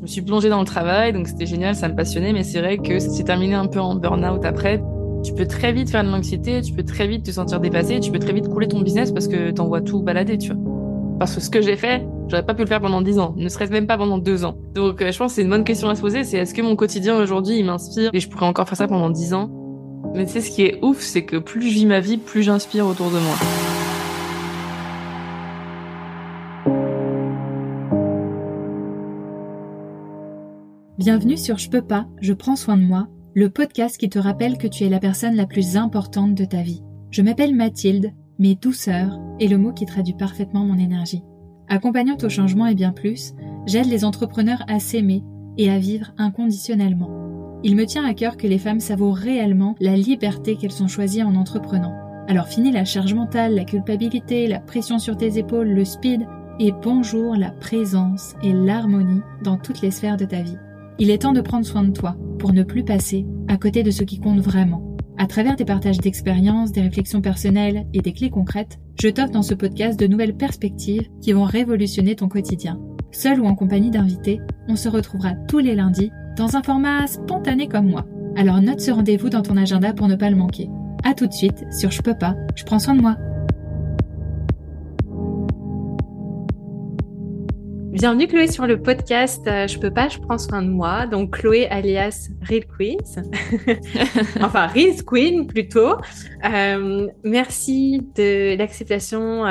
me suis plongée dans le travail, donc c'était génial, ça me passionnait, mais c'est vrai que ça s'est terminé un peu en burn-out après. Tu peux très vite faire de l'anxiété, tu peux très vite te sentir dépassé, tu peux très vite couler ton business parce que t'envoies tout balader, tu vois. Parce que ce que j'ai fait, j'aurais pas pu le faire pendant 10 ans, ne serait-ce même pas pendant 2 ans. Donc je pense que c'est une bonne question à se poser, c'est est-ce que mon quotidien aujourd'hui, il m'inspire et je pourrais encore faire ça pendant 10 ans? Mais tu sais, ce qui est ouf, c'est que plus je vis ma vie, plus j'inspire autour de moi. Bienvenue sur Je peux pas, je prends soin de moi, le podcast qui te rappelle que tu es la personne la plus importante de ta vie. Je m'appelle Mathilde, mais douceur est le mot qui traduit parfaitement mon énergie. Accompagnante au changement et bien plus, j'aide les entrepreneurs à s'aimer et à vivre inconditionnellement. Il me tient à cœur que les femmes savourent réellement la liberté qu'elles ont choisie en entreprenant. Alors fini la charge mentale, la culpabilité, la pression sur tes épaules, le speed, et bonjour la présence et l'harmonie dans toutes les sphères de ta vie. Il est temps de prendre soin de toi pour ne plus passer à côté de ce qui compte vraiment. À travers des partages d'expériences, des réflexions personnelles et des clés concrètes, je t'offre dans ce podcast de nouvelles perspectives qui vont révolutionner ton quotidien. Seul ou en compagnie d'invités, on se retrouvera tous les lundis dans un format spontané comme moi. Alors note ce rendez-vous dans ton agenda pour ne pas le manquer. À tout de suite sur Je peux pas, je prends soin de moi. Bienvenue Chloé sur le podcast Je peux pas, je prends soin de moi. Donc Chloé alias Real Queens, enfin Real Queen plutôt. Merci de l'acceptation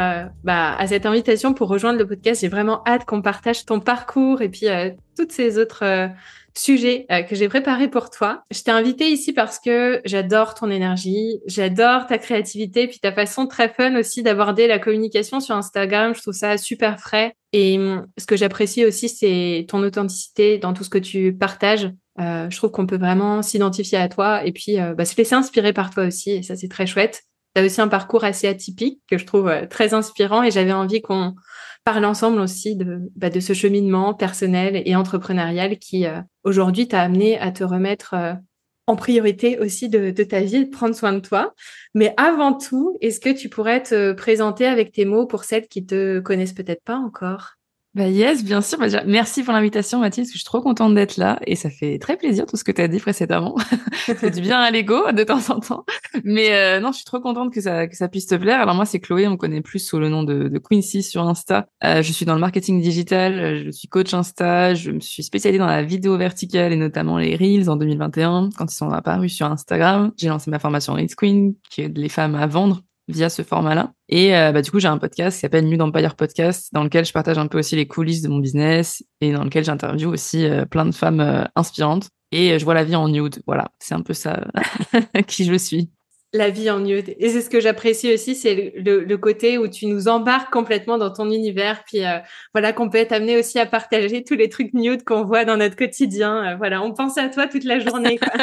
à cette invitation pour rejoindre le podcast. J'ai vraiment hâte qu'on partage ton parcours et puis toutes ces autres sujets que j'ai préparés pour toi. Je t'ai invitée ici parce que j'adore ton énergie, j'adore ta créativité, puis ta façon très fun aussi d'aborder la communication sur Instagram. Je trouve ça super frais. Et ce que j'apprécie aussi, c'est ton authenticité dans tout ce que tu partages. Je trouve qu'on peut vraiment s'identifier à toi et puis se laisser inspirer par toi aussi. Et ça, c'est très chouette. Tu as aussi un parcours assez atypique que je trouve très inspirant et j'avais envie qu'on parle ensemble aussi de ce cheminement personnel et entrepreneurial qui aujourd'hui t'a amené à te remettre en priorité aussi de ta vie, de prendre soin de toi. Mais avant tout, est-ce que tu pourrais te présenter avec tes mots pour celles qui te connaissent peut-être pas encore? Bah yes, bien sûr. Déjà, merci pour l'invitation, Mathilde, parce que je suis trop contente d'être là et ça fait très plaisir tout ce que tu as dit précédemment. Ça fait du bien à l'ego de temps en temps. Mais non, je suis trop contente que ça puisse te plaire. Alors moi, c'est Chloé, on me connaît plus sous le nom de Quincy sur Insta. Je suis dans le marketing digital, je suis coach Insta, je me suis spécialisée dans la vidéo verticale et notamment les Reels en 2021 quand ils sont apparus sur Instagram. J'ai lancé ma formation Reels Queen qui aide les femmes à vendre via ce format-là. Et du coup, j'ai un podcast qui s'appelle Nude Empire Podcast, dans lequel je partage un peu aussi les coulisses de mon business et dans lequel j'interviewe aussi plein de femmes inspirantes. Et je vois la vie en nude. Voilà, c'est un peu ça qui je suis. La vie en nude. Et c'est ce que j'apprécie aussi, c'est le côté où tu nous embarques complètement dans ton univers. Puis qu'on peut être amené aussi à partager tous les trucs nude qu'on voit dans notre quotidien. On pense à toi toute la journée, quoi.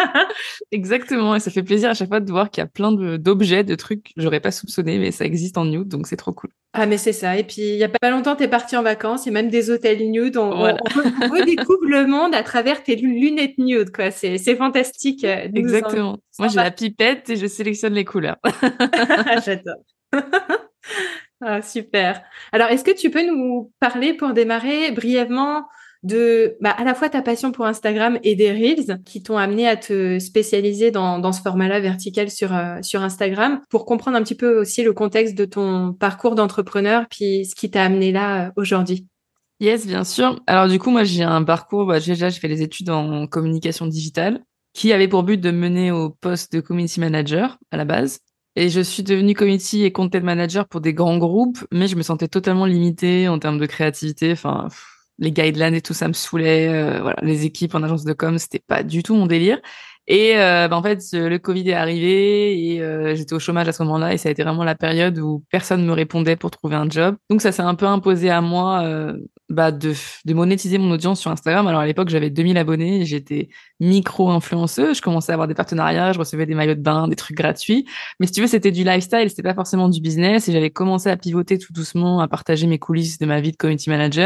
Exactement. Et ça fait plaisir à chaque fois de voir qu'il y a plein d'objets, de trucs que j'aurais pas soupçonné, mais ça existe en nude, donc c'est trop cool. Ah, mais c'est ça. Et puis, il y a pas longtemps, t'es parti en vacances. Il y a même des hôtels nude. Voilà. On redécouvre le monde à travers tes lunettes nude, quoi. C'est fantastique. Exactement. Moi, j'ai la pipette et je sélectionne les couleurs. J'adore. Ah, super. Alors, est-ce que tu peux nous parler pour démarrer brièvement à la fois ta passion pour Instagram et des Reels qui t'ont amené à te spécialiser dans ce format-là vertical sur Instagram pour comprendre un petit peu aussi le contexte de ton parcours d'entrepreneur puis ce qui t'a amené là aujourd'hui. Yes, bien sûr. Alors du coup, moi, j'ai un parcours, j'ai fait des études en communication digitale qui avait pour but de mener au poste de community manager à la base. Et je suis devenue community et content manager pour des grands groupes, mais je me sentais totalement limitée en termes de créativité. Enfin, les guidelines et tout ça me saoulait. Voilà, les équipes en agence de com, c'était pas du tout mon délire. Et en fait, le Covid est arrivé et j'étais au chômage à ce moment-là et ça a été vraiment la période où personne me répondait pour trouver un job. Donc ça s'est un peu imposé à moi de monétiser mon audience sur Instagram. Alors à l'époque, j'avais 2000 abonnés, j'étais micro-influenceuse, je commençais à avoir des partenariats, je recevais des maillots de bain, des trucs gratuits. Mais si tu veux, c'était du lifestyle, c'était pas forcément du business et j'avais commencé à pivoter tout doucement, à partager mes coulisses de ma vie de community manager.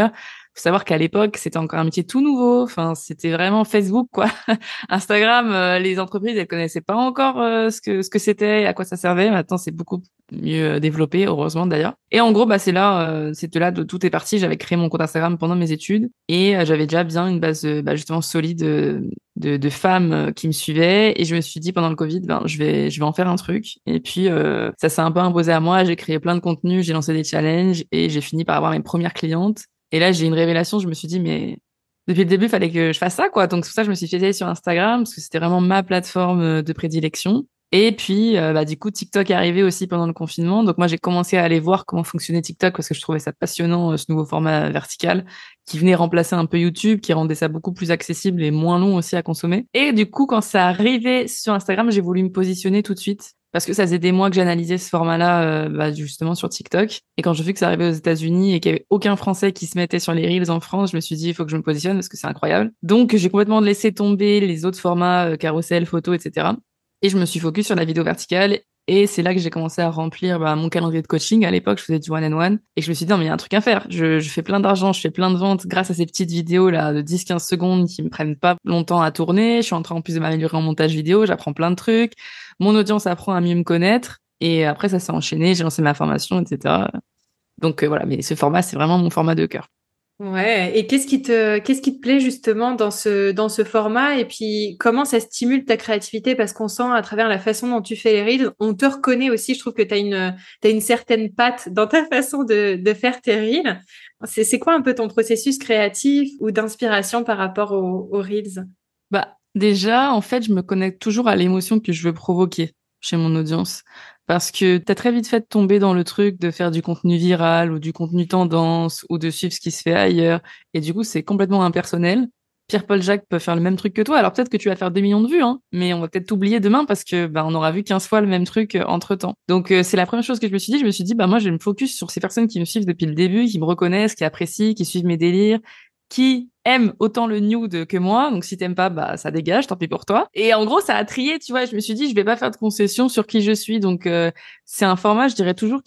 Faut savoir qu'à l'époque, c'était encore un métier tout nouveau. Enfin, c'était vraiment Facebook, quoi. Instagram, les entreprises, elles connaissaient pas encore ce que c'était, à quoi ça servait. Maintenant, c'est beaucoup mieux développé, heureusement d'ailleurs. Et en gros, bah c'est de là de tout est parti. J'avais créé mon compte Instagram pendant mes études et j'avais déjà bien une base justement solide de femmes qui me suivaient. Et je me suis dit pendant le Covid, ben je vais en faire un truc. Et puis ça s'est un peu imposé à moi. J'ai créé plein de contenus, j'ai lancé des challenges et j'ai fini par avoir mes premières clientes. Et là, j'ai une révélation. Je me suis dit, mais depuis le début, il fallait que je fasse ça, quoi. Donc, c'est pour ça que je me suis fait sur Instagram, parce que c'était vraiment ma plateforme de prédilection. Et puis, du coup, TikTok est arrivé aussi pendant le confinement. Donc, moi, j'ai commencé à aller voir comment fonctionnait TikTok, parce que je trouvais ça passionnant, ce nouveau format vertical, qui venait remplacer un peu YouTube, qui rendait ça beaucoup plus accessible et moins long aussi à consommer. Et du coup, quand ça arrivait sur Instagram, j'ai voulu me positionner tout de suite. Parce que ça faisait des mois que j'analysais ce format-là, justement sur TikTok. Et quand j'ai vu que ça arrivait aux États-Unis et qu'il y avait aucun Français qui se mettait sur les Reels en France, je me suis dit, il faut que je me positionne parce que c'est incroyable. Donc, j'ai complètement laissé tomber les autres formats, carrousel, photo, etc. Et je me suis focus sur la vidéo verticale. Et c'est là que j'ai commencé à remplir mon calendrier de coaching. À l'époque, je faisais du one-on-one. Et je me suis dit, non, mais il y a un truc à faire. Je fais plein d'argent, je fais plein de ventes grâce à ces petites vidéos là de 10-15 secondes qui me prennent pas longtemps à tourner. Je suis en train en plus de m'améliorer en montage vidéo, j'apprends plein de trucs. Mon audience apprend à mieux me connaître. Et après, ça s'est enchaîné, j'ai lancé ma formation, etc. Donc voilà, mais ce format, c'est vraiment mon format de cœur. Ouais. Et qu'est-ce qui te plaît justement dans ce format? Et puis, comment ça stimule ta créativité? Parce qu'on sent à travers la façon dont tu fais les reels, on te reconnaît aussi. Je trouve que t'as une certaine patte dans ta façon de faire tes reels. C'est quoi un peu ton processus créatif ou d'inspiration par rapport aux reels? Déjà, en fait, je me connecte toujours à l'émotion que je veux provoquer chez mon audience. Parce que t'as très vite fait de tomber dans le truc de faire du contenu viral ou du contenu tendance ou de suivre ce qui se fait ailleurs. Et du coup, c'est complètement impersonnel. Pierre-Paul Jacques peut faire le même truc que toi. Alors peut-être que tu vas faire 2 millions de vues, hein, mais on va peut-être t'oublier demain parce que on aura vu 15 fois le même truc entre-temps. Donc c'est la première chose que je me suis dit. Je me suis dit, moi, je vais me focus sur ces personnes qui me suivent depuis le début, qui me reconnaissent, qui apprécient, qui suivent mes délires, qui aime autant le nude que moi. Donc, si t'aimes pas, ça dégage, tant pis pour toi. Et en gros, ça a trié, tu vois. Je me suis dit, je vais pas faire de concessions sur qui je suis. Donc, c'est un format, je dirais toujours,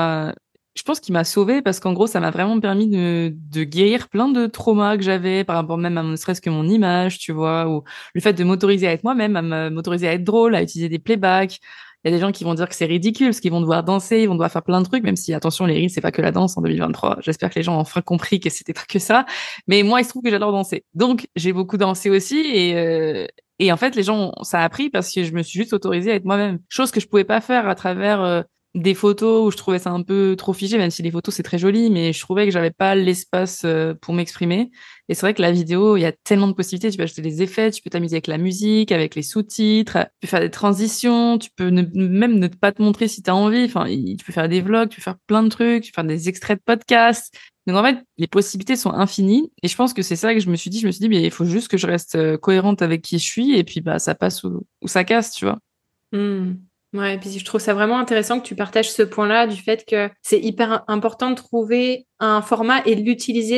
je pense qu'il m'a sauvée parce qu'en gros, ça m'a vraiment permis de guérir plein de traumas que j'avais par rapport même à ne serait-ce que mon image, tu vois, ou le fait de m'autoriser à être moi-même, m'autoriser à être drôle, à utiliser des playbacks. Il y a des gens qui vont dire que c'est ridicule, parce qu'ils vont devoir danser, ils vont devoir faire plein de trucs, même si, attention, les reels, c'est pas que la danse en 2023. J'espère que les gens ont enfin compris que c'était pas que ça. Mais moi, il se trouve que j'adore danser. Donc, j'ai beaucoup dansé aussi et en fait, les gens, ça a pris parce que je me suis juste autorisée à être moi-même. Chose que je pouvais pas faire à travers des photos où je trouvais ça un peu trop figé, même si les photos c'est très joli, mais je trouvais que j'avais pas l'espace pour m'exprimer. Et c'est vrai que la vidéo, il y a tellement de possibilités. Tu peux ajouter des effets, tu peux t'amuser avec la musique, avec les sous-titres, tu peux faire des transitions, tu peux même ne pas te montrer si tu as envie. Enfin, tu peux faire des vlogs, tu peux faire plein de trucs, tu peux faire des extraits de podcasts. Donc en fait, les possibilités sont infinies. Et je pense que c'est ça que je me suis dit. Je me suis dit, mais il faut juste que je reste cohérente avec qui je suis. Et puis, ça passe ou ça casse, tu vois. Hmm. Ouais, et puis je trouve ça vraiment intéressant que tu partages ce point-là du fait que c'est hyper important de trouver un format et de l'utiliser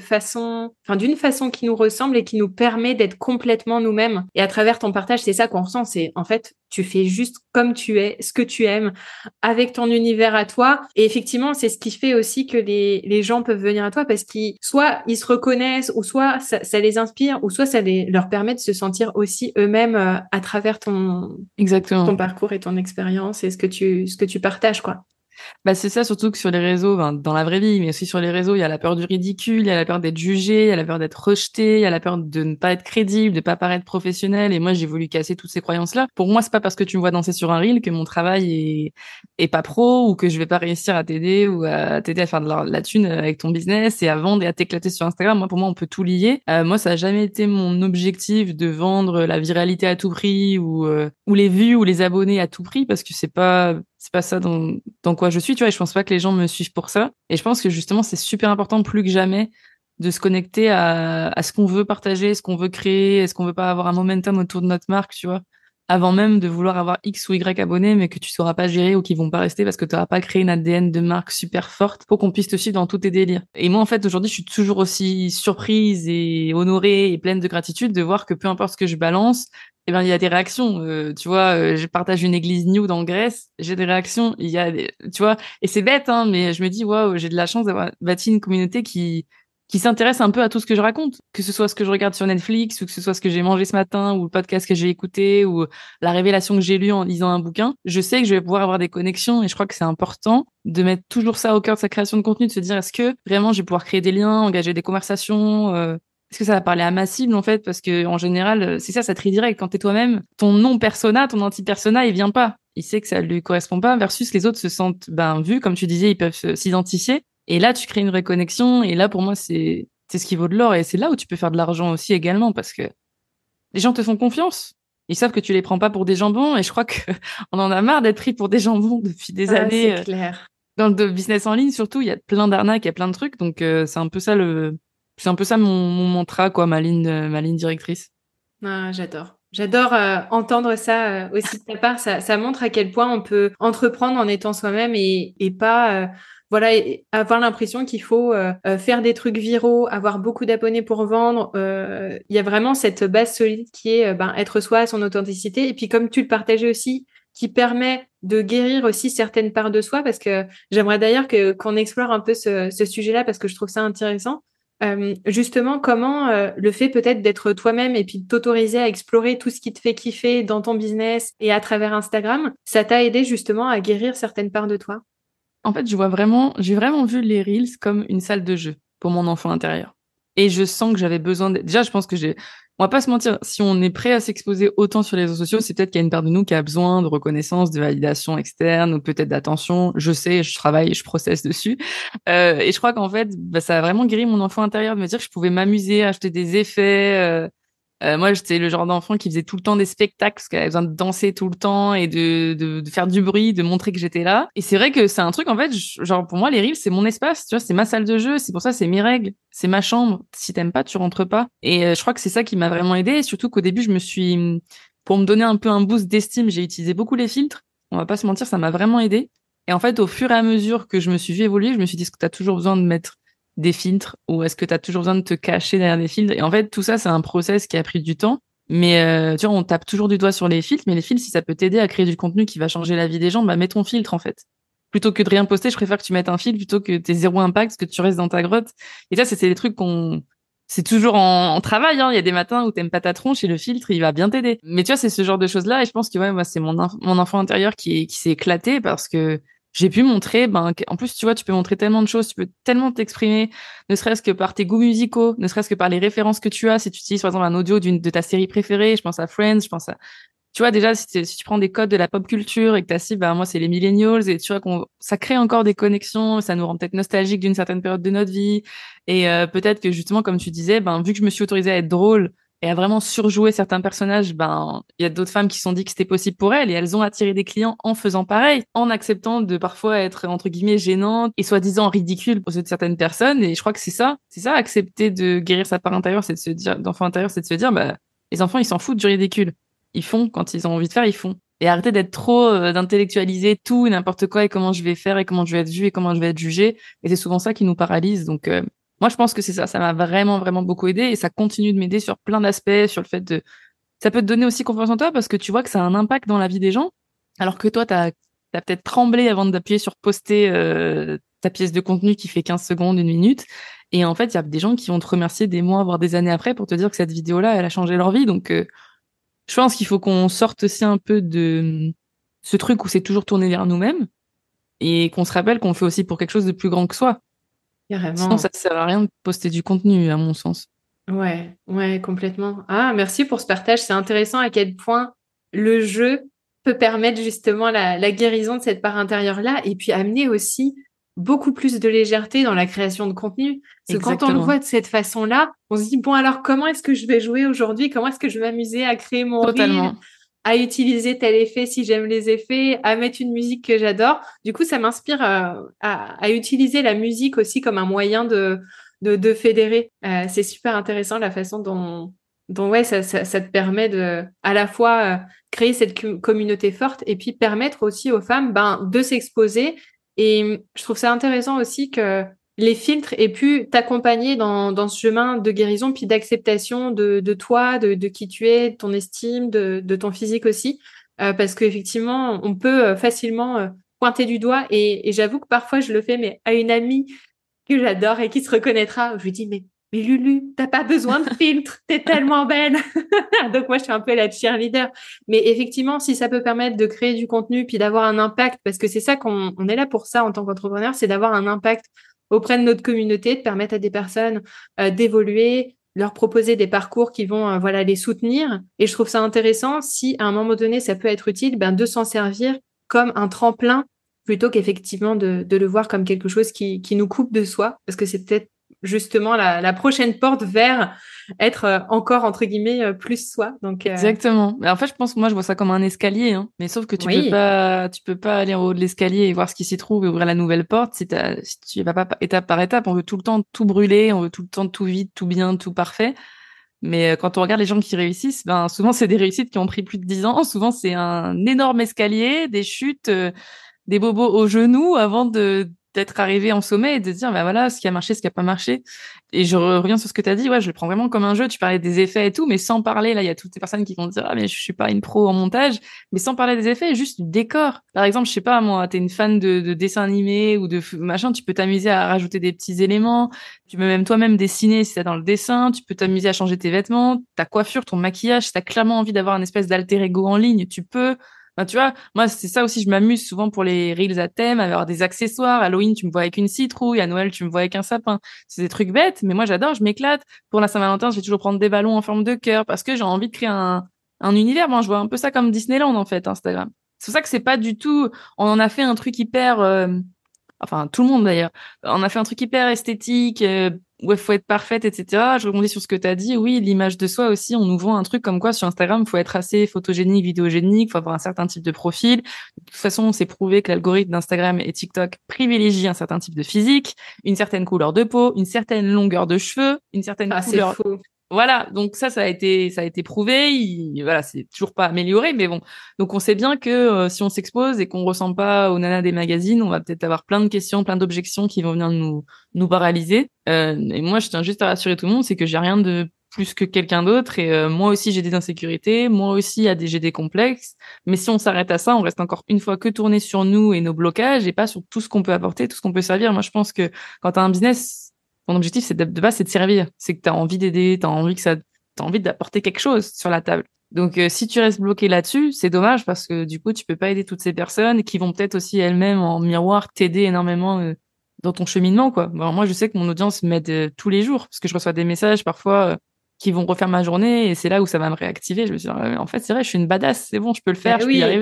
d'une façon qui nous ressemble et qui nous permet d'être complètement nous-mêmes. Et à travers ton partage, c'est ça qu'on ressent. C'est, en fait, tu fais juste comme tu es, ce que tu aimes, avec ton univers à toi. Et effectivement, c'est ce qui fait aussi que les gens peuvent venir à toi parce qu'ils, soit ils se reconnaissent, ou soit ça les inspire, ou soit leur permet de se sentir aussi eux-mêmes à travers ton Exactement. parcours et ton expérience et ce que tu partages, quoi. C'est ça, surtout que sur les réseaux, dans la vraie vie, mais aussi sur les réseaux, il y a la peur du ridicule, il y a la peur d'être jugé, il y a la peur d'être rejeté, il y a la peur de ne pas être crédible, de pas paraître professionnel. Et moi, j'ai voulu casser toutes ces croyances-là. Pour moi, c'est pas parce que tu me vois danser sur un reel que mon travail est pas pro ou que je vais pas réussir à t'aider ou à t'aider à faire de la thune avec ton business et à vendre et à t'éclater sur Instagram. Moi, pour moi, on peut tout lier. Moi, ça a jamais été mon objectif de vendre la viralité à tout prix ou les vues ou les abonnés à tout prix parce que c'est pas ça dans quoi je suis, tu vois, et je pense pas que les gens me suivent pour ça. Et je pense que justement, c'est super important plus que jamais de se connecter à ce qu'on veut partager, ce qu'on veut créer, est-ce qu'on veut pas avoir un momentum autour de notre marque, tu vois, avant même de vouloir avoir X ou Y abonnés, mais que tu sauras pas gérer ou qui vont pas rester parce que tu n'auras pas créé une ADN de marque super forte pour qu'on puisse te suivre dans tous tes délires. Et moi, en fait, aujourd'hui, je suis toujours aussi surprise et honorée et pleine de gratitude de voir que peu importe ce que je balance, il y a des réactions. Tu vois, je partage une église nude en Grèce, j'ai des réactions. Tu vois, et c'est bête, hein, mais je me dis, waouh, j'ai de la chance d'avoir bâti une communauté qui qui s'intéressent un peu à tout ce que je raconte, que ce soit ce que je regarde sur Netflix ou que ce soit ce que j'ai mangé ce matin ou le podcast que j'ai écouté ou la révélation que j'ai lue en lisant un bouquin. Je sais que je vais pouvoir avoir des connexions et je crois que c'est important de mettre toujours ça au cœur de sa création de contenu, de se dire est-ce que vraiment je vais pouvoir créer des liens, engager des conversations, est-ce que ça va parler à ma cible en fait, parce que en général c'est ça, ça te redirect quand t'es toi-même, ton non persona, ton anti-persona, il vient pas. Il sait que ça lui correspond pas versus les autres se sentent vus, comme tu disais, ils peuvent s'identifier. Et là, tu crées une vraie connexion. Et là, pour moi, c'est ce qui vaut de l'or. Et c'est là où tu peux faire de l'argent aussi également parce que les gens te font confiance. Ils savent que tu les prends pas pour des jambons. Et je crois que on en a marre d'être pris pour des jambons depuis des Ah, c'est années. clair. Dans le business en ligne, surtout, il y a plein d'arnaques, il y a plein de trucs. Donc, c'est un peu ça mon mantra, quoi, ma ligne directrice. Ah, j'adore. J'adore entendre ça aussi de ta part. Ça montre à quel point on peut entreprendre en étant soi-même et pas voilà et avoir l'impression qu'il faut faire des trucs viraux, avoir beaucoup d'abonnés pour vendre. Il y a vraiment cette base solide qui est être soi, son authenticité. Et puis comme tu le partageais aussi, qui permet de guérir aussi certaines parts de soi, parce que j'aimerais d'ailleurs qu'on explore un peu ce sujet-là parce que je trouve ça intéressant. Justement, comment le fait peut-être d'être toi-même et puis de t'autoriser à explorer tout ce qui te fait kiffer dans ton business et à travers Instagram, ça t'a aidé justement à guérir certaines parts de toi? En fait, j'ai vraiment vu les Reels comme une salle de jeu pour mon enfant intérieur. Et je sens que j'avais besoin déjà, je pense que on va pas se mentir, si on est prêt à s'exposer autant sur les réseaux sociaux, c'est peut-être qu'il y a une part de nous qui a besoin de reconnaissance, de validation externe ou peut-être d'attention. Je sais, je travaille, je processe dessus. Et je crois qu'en fait, ça a vraiment guéri mon enfant intérieur de me dire que je pouvais m'amuser, acheter des effets, moi, j'étais le genre d'enfant qui faisait tout le temps des spectacles parce qu'elle avait besoin de danser tout le temps et de faire du bruit, de montrer que j'étais là. Et c'est vrai que c'est un truc, en fait, genre, pour moi, les reels, c'est mon espace, tu vois, c'est ma salle de jeu, c'est pour ça, c'est mes règles, c'est ma chambre. Si t'aimes pas, tu rentres pas. Et je crois que c'est ça qui m'a vraiment aidée. Et surtout qu'au début, pour me donner un peu un boost d'estime, j'ai utilisé beaucoup les filtres. On va pas se mentir, ça m'a vraiment aidé. Et en fait, au fur et à mesure que je me suis vu évoluer, je me suis dit, est-ce que t'as toujours besoin de mettre des filtres ou est-ce que tu as toujours besoin de te cacher derrière des filtres? Et en fait, tout ça, c'est un process qui a pris du temps. Mais tu vois, on tape toujours du doigt sur les filtres, mais les filtres, si ça peut t'aider à créer du contenu qui va changer la vie des gens, bah mets ton filtre en fait. Plutôt que de rien poster, je préfère que tu mettes un filtre plutôt que t'aies zéro impact, que tu restes dans ta grotte. Et ça, c'est des trucs c'est toujours en travail, hein. Il y a des matins où t'aimes pas ta tronche et le filtre, il va bien t'aider. Mais tu vois, c'est ce genre de choses-là. Et je pense que ouais, moi, c'est mon enfant intérieur qui s'est éclaté parce que j'ai pu montrer, en plus, tu vois, tu peux montrer tellement de choses, tu peux tellement t'exprimer, ne serait-ce que par tes goûts musicaux, ne serait-ce que par les références que tu as. Si tu utilises, par exemple, un audio de ta série préférée, je pense à Friends, tu vois, déjà, si tu prends des codes de la pop culture et que ta cible, moi, c'est les millennials et tu vois ça crée encore des connexions, ça nous rend peut-être nostalgiques d'une certaine période de notre vie. Et peut-être que justement, comme tu disais, vu que je me suis autorisée à être drôle et à vraiment surjouer certains personnages, il y a d'autres femmes qui se sont dit que c'était possible pour elles et elles ont attiré des clients en faisant pareil, en acceptant de parfois être, entre guillemets, gênante et soi-disant ridicule aux yeux de certaines personnes. Et je crois que c'est ça, accepter de guérir sa part intérieure, c'est de se dire, d'enfant intérieur, c'est de se dire, les enfants, ils s'en foutent du ridicule. Ils font quand ils ont envie de faire, ils font. Et arrêter d'être trop d'intellectualiser tout et n'importe quoi et comment je vais faire et comment je vais être vu et comment je vais être jugé. Et c'est souvent ça qui nous paralyse. Donc moi je pense que c'est ça. Ça m'a vraiment vraiment beaucoup aidé et ça continue de m'aider sur plein d'aspects, sur le fait de. Ça peut te donner aussi confiance en toi parce que tu vois que ça a un impact dans la vie des gens. Alors que toi t'as peut-être tremblé avant d'appuyer sur poster ta pièce de contenu qui fait 15 secondes, une minute. Et en fait il y a des gens qui vont te remercier des mois voire des années après pour te dire que cette vidéo-là elle a changé leur vie. Donc je pense qu'il faut qu'on sorte aussi un peu de ce truc où c'est toujours tourné vers nous-mêmes et qu'on se rappelle qu'on fait aussi pour quelque chose de plus grand que soi. Sinon, Carrément. ça ne sert à rien de poster du contenu, à mon sens. Ouais, ouais, complètement. Ah, merci pour ce partage. C'est intéressant à quel point le jeu peut permettre justement la guérison de cette part intérieure-là et puis amener aussi beaucoup plus de légèreté dans la création de contenu. Parce que quand on le Exactement. voit de cette façon-là, on se dit, bon, alors comment est-ce que je vais jouer aujourd'hui? Comment est-ce que je vais m'amuser à créer mon reel, Totalement. à utiliser tel effet si j'aime les effets, à mettre une musique que j'adore? Du coup, ça m'inspire à utiliser la musique aussi comme un moyen de fédérer. C'est super intéressant la façon dont ouais, ça te permet de à la fois créer cette communauté forte et puis permettre aussi aux femmes de s'exposer. Et je trouve ça intéressant aussi que les filtres aient pu t'accompagner dans ce chemin de guérison puis d'acceptation de toi, de qui tu es, de ton estime, de ton physique aussi. Parce qu'effectivement, on peut facilement pointer du doigt et j'avoue que parfois je le fais, mais à une amie que j'adore et qui se reconnaîtra. Je lui dis, mais Lulu, t'as pas besoin de filtre, t'es tellement belle. Donc moi, je suis un peu la cheerleader. Mais effectivement, si ça peut permettre de créer du contenu puis d'avoir un impact, parce que c'est ça on est là pour ça en tant qu'entrepreneur, c'est d'avoir un impact auprès de notre communauté, de permettre à des personnes d'évoluer, leur proposer des parcours qui vont voilà les soutenir. Et je trouve ça intéressant si à un moment donné, ça peut être utile de s'en servir comme un tremplin plutôt qu'effectivement de le voir comme quelque chose qui nous coupe de soi, parce que c'est peut-être justement la prochaine porte vers être encore, entre guillemets, plus soi. Donc, Exactement. Mais en fait, je pense que moi, je vois ça comme un escalier, hein. Mais sauf que oui, tu peux pas aller en haut de l'escalier et voir ce qui s'y trouve et ouvrir la nouvelle porte si tu y vas pas étape par étape. On veut tout le temps tout brûler, on veut tout le temps tout vite, tout bien, tout parfait. Mais quand on regarde les gens qui réussissent, ben souvent c'est des réussites qui ont pris plus de 10 ans. Souvent c'est un énorme escalier, des chutes, des bobos aux genoux avant de d'être arrivé en sommet et de se dire bah voilà ce qui a marché, ce qui a pas marché. Et je reviens sur ce que tu as dit, ouais, je le prends vraiment comme un jeu. Tu parlais des effets et tout, mais sans parler, là il y a toutes ces personnes qui vont dire ah mais je suis pas une pro en montage, mais sans parler des effets, juste du décor. Par exemple, je sais pas moi, t'es une fan de dessins animés ou de machin, tu peux t'amuser à rajouter des petits éléments. Tu peux même toi-même dessiner si c'est dans le dessin, tu peux t'amuser à changer tes vêtements, ta coiffure, ton maquillage, si t'as clairement envie d'avoir une espèce d'alter ego en ligne, tu peux. Enfin, tu vois, moi, c'est ça aussi, je m'amuse souvent pour les reels à thème, à avoir des accessoires. Halloween, tu me vois avec une citrouille. À Noël, tu me vois avec un sapin. C'est des trucs bêtes, mais moi, j'adore, je m'éclate. Pour la Saint-Valentin, je vais toujours prendre des ballons en forme de cœur parce que j'ai envie de créer un univers. Moi, je vois un peu ça comme Disneyland, en fait, Instagram. C'est pour ça que c'est pas du tout, on en a fait un truc hyper, enfin, tout le monde d'ailleurs. On a fait un truc hyper esthétique, où il faut être parfaite, etc. Je rebondis sur ce que tu as dit. Oui, l'image de soi aussi, on nous vend un truc comme quoi sur Instagram, il faut être assez photogénique, vidéogénique, il faut avoir un certain type de profil. De toute façon, c'est prouvé que l'algorithme d'Instagram et TikTok privilégie un certain type de physique, une certaine couleur de peau, une certaine longueur de cheveux, une certaine ah, c'est couleur. faux. Voilà, donc ça a été prouvé. Voilà, c'est toujours pas amélioré, mais bon. Donc on sait bien que si on s'expose et qu'on ressemble pas aux nanas des magazines, on va peut-être avoir plein de questions, plein d'objections qui vont venir nous paralyser. Et moi, je tiens juste à rassurer tout le monde, c'est que j'ai rien de plus que quelqu'un d'autre. Et moi aussi, j'ai des insécurités. Moi aussi, j'ai des complexes. Mais si on s'arrête à ça, on reste encore une fois que tourné sur nous et nos blocages et pas sur tout ce qu'on peut apporter, tout ce qu'on peut servir. Moi, je pense que quand tu as un business, ton objectif, c'est de base, c'est de servir. C'est que tu as envie d'aider, t'as envie d'apporter quelque chose sur la table. Donc, si tu restes bloqué là-dessus, c'est dommage parce que du coup, tu peux pas aider toutes ces personnes qui vont peut-être aussi elles-mêmes en miroir t'aider énormément dans ton cheminement, quoi. Bon, alors moi, je sais que mon audience m'aide tous les jours parce que je reçois des messages parfois qui vont refaire ma journée et c'est là où ça va me réactiver. Je me suis dit, ah ouais, en fait, c'est vrai, je suis une badass, c'est bon, je peux le faire, Ben je peux y oui. arriver.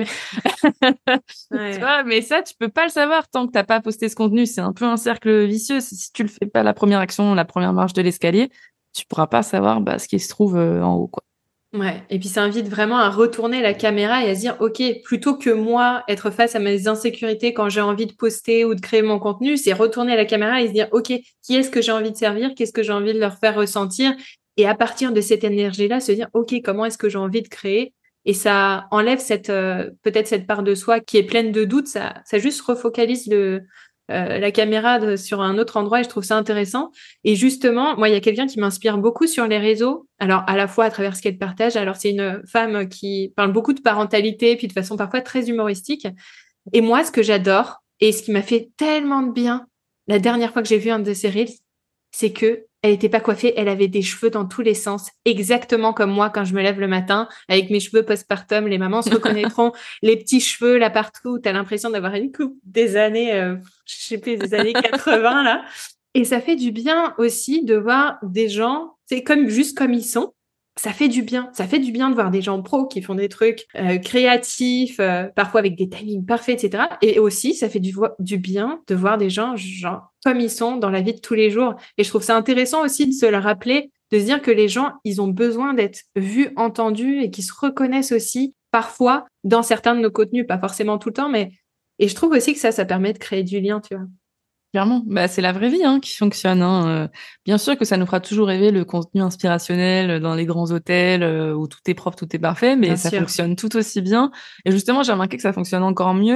Tu Ouais. vois, mais ça, tu peux pas le savoir tant que t'as pas posté ce contenu. C'est un peu un cercle vicieux. Si tu le fais pas la première action, la première marche de l'escalier, tu pourras pas savoir bah, ce qui se trouve en haut, quoi. Ouais. Et puis ça invite vraiment à retourner la caméra et à se dire, OK, plutôt que moi être face à mes insécurités quand j'ai envie de poster ou de créer mon contenu, c'est retourner la caméra et se dire, OK, qui est-ce que j'ai envie de servir? Qu'est-ce que j'ai envie de leur faire ressentir? Et à partir de cette énergie-là, se dire, OK, comment est-ce que j'ai envie de créer? Et ça enlève cette peut-être cette part de soi qui est pleine de doutes. Ça juste refocalise la caméra sur un autre endroit et je trouve ça intéressant. Et justement, moi, il y a quelqu'un qui m'inspire beaucoup sur les réseaux. Alors, à la fois à travers ce qu'elle partage. Alors, c'est une femme qui parle beaucoup de parentalité, puis de façon parfois très humoristique. Et moi, ce que j'adore et ce qui m'a fait tellement de bien la dernière fois que j'ai vu un de ses reels, c'est que elle était pas coiffée, elle avait des cheveux dans tous les sens, exactement comme moi quand je me lève le matin avec mes cheveux postpartum. Les mamans se reconnaîtront, les petits cheveux là partout. T'as l'impression d'avoir une coupe des années, je sais plus, des années 80 là. Et ça fait du bien aussi de voir des gens, c'est comme juste comme ils sont. Ça fait du bien. Ça fait du bien de voir des gens pros qui font des trucs créatifs, parfois avec des timings parfaits, etc. Et aussi, ça fait du bien de voir des gens genre comme ils sont dans la vie de tous les jours. Et je trouve ça intéressant aussi de se le rappeler, de se dire que les gens, ils ont besoin d'être vus, entendus et qu'ils se reconnaissent aussi parfois dans certains de nos contenus, pas forcément tout le temps, mais et je trouve aussi que ça permet de créer du lien, tu vois. Clairement, bah, c'est la vraie vie hein, qui fonctionne. Hein. Bien sûr que ça nous fera toujours rêver le contenu inspirationnel dans les grands hôtels où tout est propre, tout est parfait, mais Bien ça sûr. fonctionne tout aussi bien. Et justement, j'ai remarqué que ça fonctionne encore mieux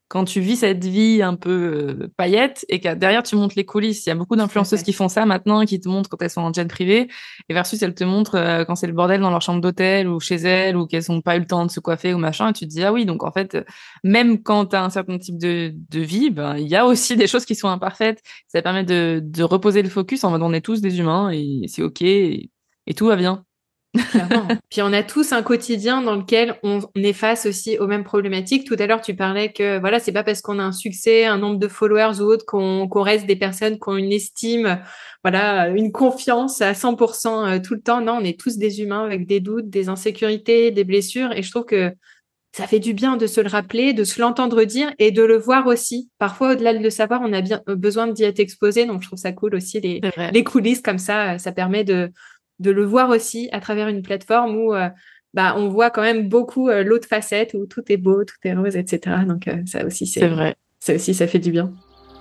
quand tu vis cette vie un peu paillette et que derrière tu montres les coulisses. Il y a beaucoup Tout à d'influenceuses fait. qui font ça maintenant, qui te montrent quand elles sont en jet privé, et versus elles te montrent quand c'est le bordel dans leur chambre d'hôtel ou chez elles ou qu'elles n'ont pas eu le temps de se coiffer ou machin. Et tu te dis ah oui, donc en fait, même quand tu as un certain type de vie, ben il y a aussi des choses qui sont imparfaites. Ça permet de reposer le focus en mode on est tous des humains et c'est ok et tout va bien. Clairement. Puis on a tous un quotidien dans lequel on est face aussi aux mêmes problématiques. Tout à l'heure, tu parlais que voilà, c'est pas parce qu'on a un succès, un nombre de followers ou autre qu'on reste des personnes qui ont une estime, voilà, une confiance à 100% tout le temps. Non, on est tous des humains avec des doutes, des insécurités, des blessures. Et je trouve que ça fait du bien de se le rappeler, de se l'entendre dire et de le voir aussi. Parfois, au-delà de le savoir, on a bien besoin d'y être exposé. Donc, je trouve ça cool aussi, C'est vrai. les coulisses comme ça permet de le voir aussi à travers une plateforme où bah, on voit quand même beaucoup l'autre facette où tout est beau, tout est rose, etc. Donc, C'est vrai. ça aussi, ça fait du bien.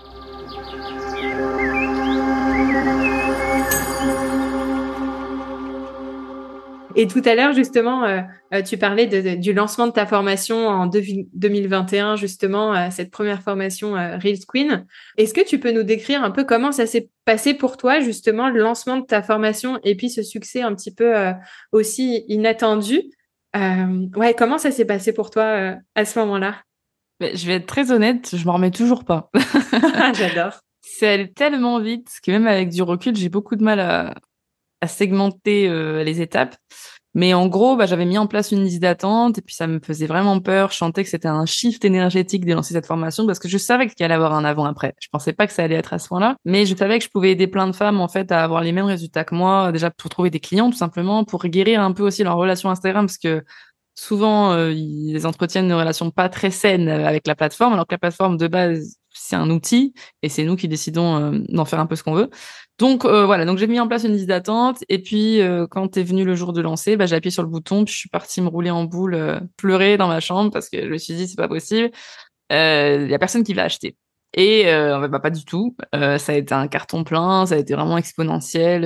Et tout à l'heure, justement, tu parlais du lancement de ta formation en 2021, justement, cette première formation Reels Queen. Est-ce que tu peux nous décrire un peu comment ça s'est passé pour toi, justement, le lancement de ta formation et puis ce succès un petit peu aussi inattendu? Ouais, comment ça s'est passé pour toi à ce moment-là? Mais je vais être très honnête, je m'en remets toujours pas. J'adore. C'est allé tellement vite que même avec du recul, j'ai beaucoup de mal à segmenter les étapes. Mais en gros, bah, j'avais mis en place une liste d'attente et puis ça me faisait vraiment peur. Je sentais que c'était un shift énergétique de lancer cette formation parce que je savais qu'il allait avoir un avant-après. Je pensais pas que ça allait être à ce point-là, mais je savais que je pouvais aider plein de femmes en fait à avoir les mêmes résultats que moi, déjà pour trouver des clients tout simplement, pour guérir un peu aussi leur relation Instagram parce que souvent ils entretiennent une relation pas très saine avec la plateforme alors que la plateforme de base c'est un outil et c'est nous qui décidons d'en faire un peu ce qu'on veut. Donc voilà, donc j'ai mis en place une liste d'attente et puis quand est venu le jour de lancer, bah, j'ai appuyé sur le bouton puis je suis partie me rouler en boule, pleurer dans ma chambre parce que je me suis dit c'est pas possible, y a personne qui va acheter. Et bah, pas du tout. Ça a été un carton plein, ça a été vraiment exponentiel.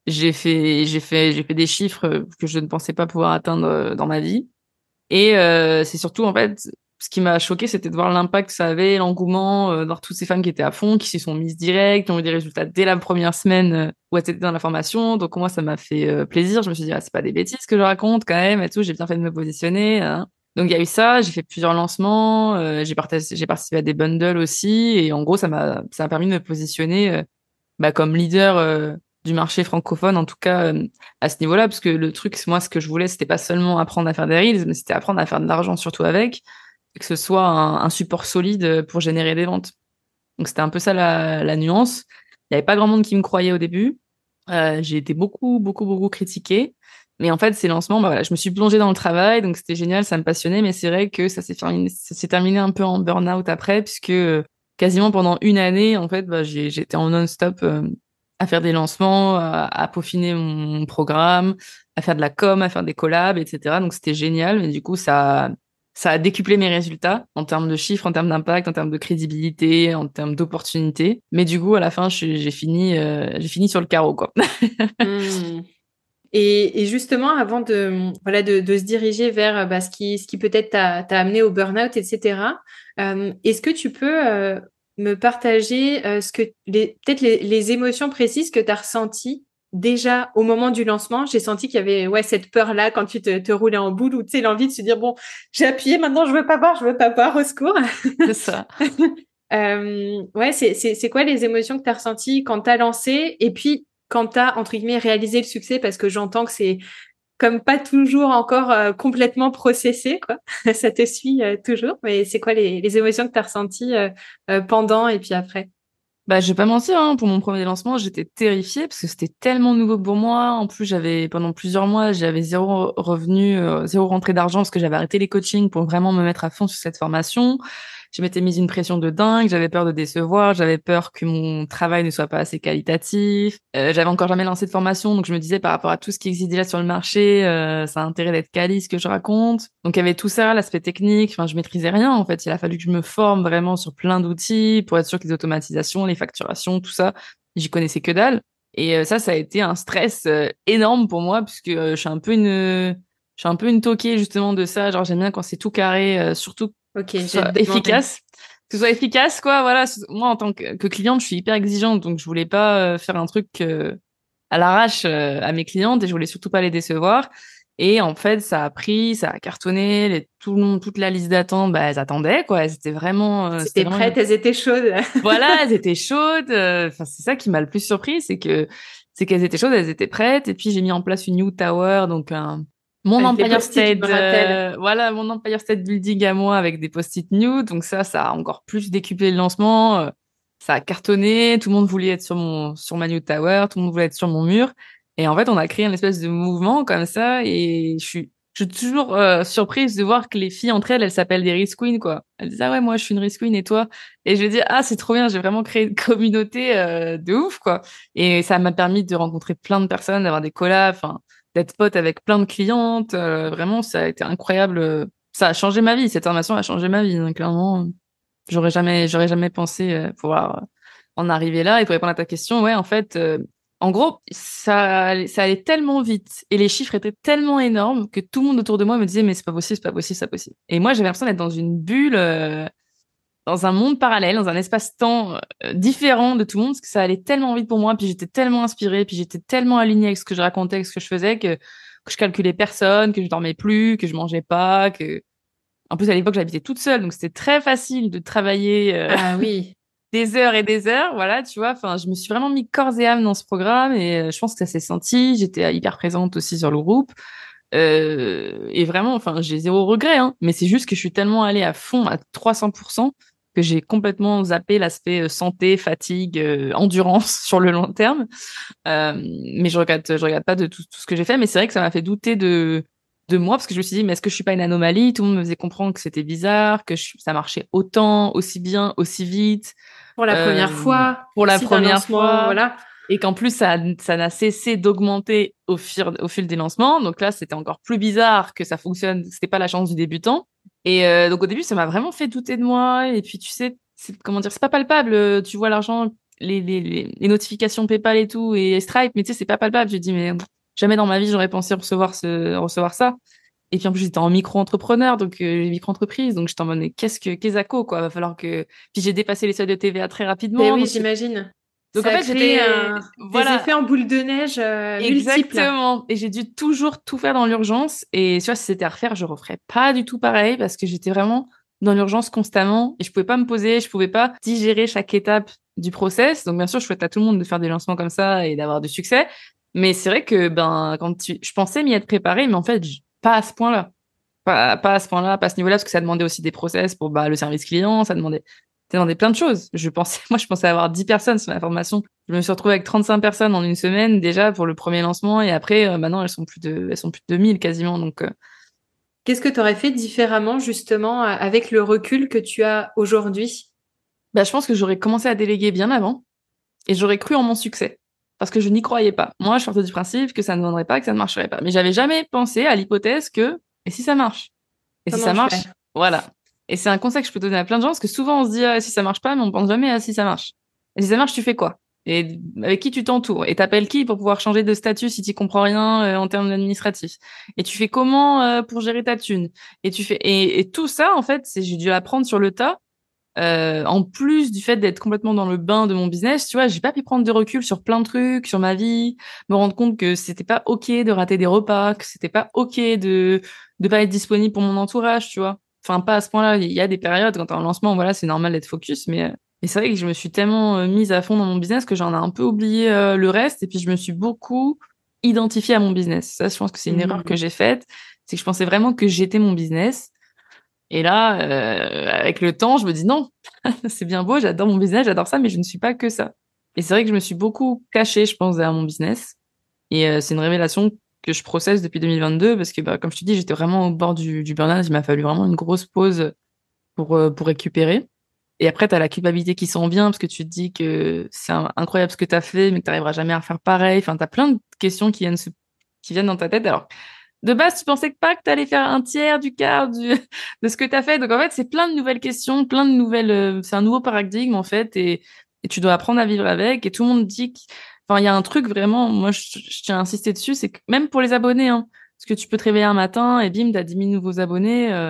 J'ai fait des chiffres que je ne pensais pas pouvoir atteindre dans ma vie. Et c'est surtout, en fait, ce qui m'a choqué, c'était de voir l'impact que ça avait, l'engouement, de voir toutes ces femmes qui étaient à fond, qui s'y sont mises direct, qui ont eu des résultats dès la première semaine où elles étaient dans la formation. Donc moi, ça m'a fait plaisir. Je me suis dit, ah, c'est pas des bêtises que je raconte quand même et tout. J'ai bien fait de me positionner, hein. Donc il y a eu ça. J'ai fait plusieurs lancements. J'ai participé à des bundles aussi. Et en gros, ça m'a permis de me positionner bah, comme leader du marché francophone, en tout cas à ce niveau-là, parce que le truc, moi, ce que je voulais, c'était pas seulement apprendre à faire des reels, mais c'était apprendre à faire de l'argent surtout avec, et que ce soit un support solide pour générer des ventes. Donc c'était un peu ça la nuance. Il y avait pas grand monde qui me croyait au début. J'ai été beaucoup, beaucoup, beaucoup critiquée. Mais en fait, ces lancements, bah voilà, je me suis plongée dans le travail, donc c'était génial, ça me passionnait, mais c'est vrai que ça s'est terminé un peu en burn-out après, puisque quasiment pendant une année, en fait, bah, j'étais en non-stop à faire des lancements, à peaufiner mon programme, à faire de la com, à faire des collabs, etc. Donc c'était génial, mais du coup, ça a décuplé mes résultats en termes de chiffres, en termes d'impact, en termes de crédibilité, en termes d'opportunités. Mais du coup, à la fin, j'ai fini sur le carreau, quoi. Hmm. Et justement, avant voilà, de se diriger vers bah, ce qui peut-être t'a amené au burn-out, etc., est-ce que tu peux me partager peut-être les émotions précises que tu as ressenties déjà au moment du lancement? J'ai senti qu'il y avait ouais, cette peur-là quand tu te roulais en boule ou tu sais, l'envie de se dire, bon, j'ai appuyé, maintenant je veux pas voir, au secours. C'est ça. Ouais, c'est quoi les émotions que tu as ressenties quand tu as lancé et puis quand tu as, entre guillemets, réalisé le succès, parce que j'entends que c'est comme pas toujours encore complètement processé, quoi. Ça te suit toujours, mais c'est quoi les émotions que tu as ressenties pendant et puis après? Bah, je vais pas mentir, hein, pour mon premier lancement, j'étais terrifiée parce que c'était tellement nouveau pour moi. En plus, pendant plusieurs mois, j'avais zéro revenu, zéro rentrée d'argent parce que j'avais arrêté les coachings pour vraiment me mettre à fond sur cette formation. Je m'étais mise une pression de dingue, j'avais peur de décevoir, j'avais peur que mon travail ne soit pas assez qualitatif. J'avais encore jamais lancé de formation, donc je me disais par rapport à tout ce qui existe déjà sur le marché, ça a intérêt d'être quali ce que je raconte. Donc il y avait tout ça, l'aspect technique, enfin je maîtrisais rien en fait. Il a fallu que je me forme vraiment sur plein d'outils pour être sûr que les automatisations, les facturations, tout ça, j'y connaissais que dalle. Et ça a été un stress énorme pour moi puisque je suis un peu une toquée justement de ça. Genre j'aime bien quand c'est tout carré, surtout Ok, que ce j'ai soit demandé. efficace. Que ce soit efficace, quoi. Voilà. Moi, en tant que cliente, je suis hyper exigeante, donc je voulais pas faire un truc à l'arrache à mes clientes et je voulais surtout pas les décevoir. Et en fait, ça a cartonné. Tout le monde, toute la liste d'attente, bah, elles attendaient, quoi. C'était C'était vraiment prête, elles étaient chaudes. voilà, elles étaient chaudes. Enfin, c'est ça qui m'a le plus surpris, c'est qu'elles étaient chaudes, elles étaient prêtes. Et puis j'ai mis en place une New Tower, donc mon Avec les Empire post-it, je State, me rappelle. voilà, mon Empire State Building à moi avec des post-it New. Donc ça a encore plus décuplé le lancement. Ça a cartonné. Tout le monde voulait être sur ma New Tower. Tout le monde voulait être sur mon mur. Et en fait, on a créé une espèce de mouvement comme ça. Et je suis toujours surprise de voir que les filles entre elles s'appellent des Risk Queens, quoi. Elles disent, ah ouais, moi, je suis une Risk Queen et toi? Et je lui dis, ah, c'est trop bien, j'ai vraiment créé une communauté de ouf, quoi. Et ça m'a permis de rencontrer plein de personnes, d'avoir des collabs, enfin, d'être pote avec plein de clientes. Vraiment, ça a été incroyable. Ça a changé ma vie. Cette formation a changé ma vie, hein, clairement. J'aurais jamais pensé pouvoir en arriver là. Et pour répondre à ta question, ouais, en fait, en gros, ça allait tellement vite et les chiffres étaient tellement énormes que tout le monde autour de moi me disait, mais c'est pas possible, c'est pas possible, c'est pas possible. Et moi, j'avais l'impression d'être dans une bulle, dans un monde parallèle, dans un espace-temps différent de tout le monde, parce que ça allait tellement vite pour moi, puis j'étais tellement inspirée, puis j'étais tellement alignée avec ce que je racontais, avec ce que je faisais, que je calculais personne, que je dormais plus, que je mangeais pas, que... En plus, à l'époque, j'habitais toute seule, donc c'était très facile de travailler Ah oui. des heures et des heures, voilà, tu vois. Enfin, je me suis vraiment mis corps et âme dans ce programme, et je pense que ça s'est senti. J'étais hyper présente aussi sur le groupe. Et vraiment, enfin, j'ai zéro regret, hein. Mais c'est juste que je suis tellement allée à fond, à 300%, que j'ai complètement zappé l'aspect santé, fatigue, endurance sur le long terme. Mais je regrette pas de tout ce que j'ai fait. Mais c'est vrai que ça m'a fait douter de moi, parce que je me suis dit, mais est-ce que je suis pas une anomalie? Tout le monde me faisait comprendre que c'était bizarre, ça marchait autant, aussi bien, aussi vite, Pour la première euh, fois, pour la aussi d'un première lancement, fois voilà. et qu'en plus ça n'a cessé d'augmenter au fil des lancements. Donc là, c'était encore plus bizarre que ça fonctionne. C'était pas la chance du débutant. Et donc au début, ça m'a vraiment fait douter de moi. Et puis tu sais, comment dire, c'est pas palpable. Tu vois l'argent, les notifications PayPal et tout et Stripe, mais tu sais, c'est pas palpable. Je dis mais jamais dans ma vie j'aurais pensé recevoir ça. Et puis en plus j'étais en micro-entrepreneur, donc micro-entreprise, donc j'étais en mode mais qu'est-ce à quoi, va falloir que. Puis j'ai dépassé les seuils de TVA très Ben rapidement, oui, donc j'imagine. donc en Ça a fait, créé des voilà, effets en boule de neige multiples. exactement. Et j'ai dû toujours tout faire dans l'urgence. Et tu vois, si c'était à refaire, je referais pas du tout pareil parce que j'étais vraiment dans l'urgence constamment et je pouvais pas me poser, je pouvais pas digérer chaque étape du process. Donc bien sûr, je souhaite à tout le monde de faire des lancements comme ça et d'avoir du succès. Mais c'est vrai que ben je pensais m'y être préparée, mais en fait, pas à ce point-là. Pas à ce point-là, pas à ce niveau-là, parce que ça demandait aussi des process pour bah, le service client, ça demandait plein de choses. Moi, je pensais avoir 10 personnes sur ma formation. Je me suis retrouvée avec 35 personnes en une semaine déjà pour le premier lancement, et après, maintenant, elles sont plus de 2000 quasiment. Donc, Qu'est-ce que tu aurais fait différemment, justement, avec le recul que tu as aujourd'hui? bah, je pense que j'aurais commencé à déléguer bien avant, et j'aurais cru en mon succès. Parce que je n'y croyais pas. Moi, je partais du principe que ça ne vendrait pas, que ça ne marcherait pas. Mais j'avais jamais pensé à l'hypothèse et si ça marche? Et si Comment ça je fais? marche, voilà. Et c'est un conseil que je peux donner à plein de gens, parce que souvent on se dit ah, si ça marche pas, mais on pense jamais à si ça marche. Et si ça marche, tu fais quoi? Et avec qui tu t'entoures? Et t'appelles qui pour pouvoir changer de statut si tu comprends rien en termes administratifs? Et tu fais comment pour gérer ta thune? Et tout ça, en fait, j'ai dû apprendre sur le tas. En plus du fait d'être complètement dans le bain de mon business, tu vois, j'ai pas pu prendre de recul sur plein de trucs, sur ma vie, me rendre compte que c'était pas ok de rater des repas, que c'était pas ok de pas être disponible pour mon entourage, tu vois. Enfin, pas à ce point-là. Il y a des périodes quand t'es en lancement, voilà, c'est normal d'être focus, mais c'est vrai que je me suis tellement mise à fond dans mon business que j'en ai un peu oublié le reste, et puis je me suis beaucoup identifiée à mon business. Ça, je pense que c'est une erreur que Mhm. j'ai faite, c'est que je pensais vraiment que j'étais mon business. Et là, avec le temps, je me dis non, c'est bien beau, j'adore mon business, j'adore ça, mais je ne suis pas que ça. Et c'est vrai que je me suis beaucoup cachée, je pense, derrière mon business. Et c'est une révélation que je processe depuis 2022 parce que, bah, comme je te dis, j'étais vraiment au bord du burn-out. Il m'a fallu vraiment une grosse pause pour récupérer. Et après, tu as la culpabilité qui s'en vient parce que tu te dis que c'est incroyable ce que tu as fait, mais que tu n'arriveras jamais à refaire pareil. Enfin, tu as plein de questions qui viennent dans ta tête. Alors, de base, tu pensais pas que tu allais faire un tiers du quart de ce que tu as fait. Donc, en fait, c'est plein de nouvelles questions, plein de nouvelles. C'est un nouveau paradigme, en fait, et tu dois apprendre à vivre avec. Et tout le monde dit enfin, il y a un truc vraiment, moi, je tiens à insister dessus, c'est que même pour les abonnés, hein, parce que tu peux te réveiller un matin et bim, t'as 10 000 nouveaux abonnés.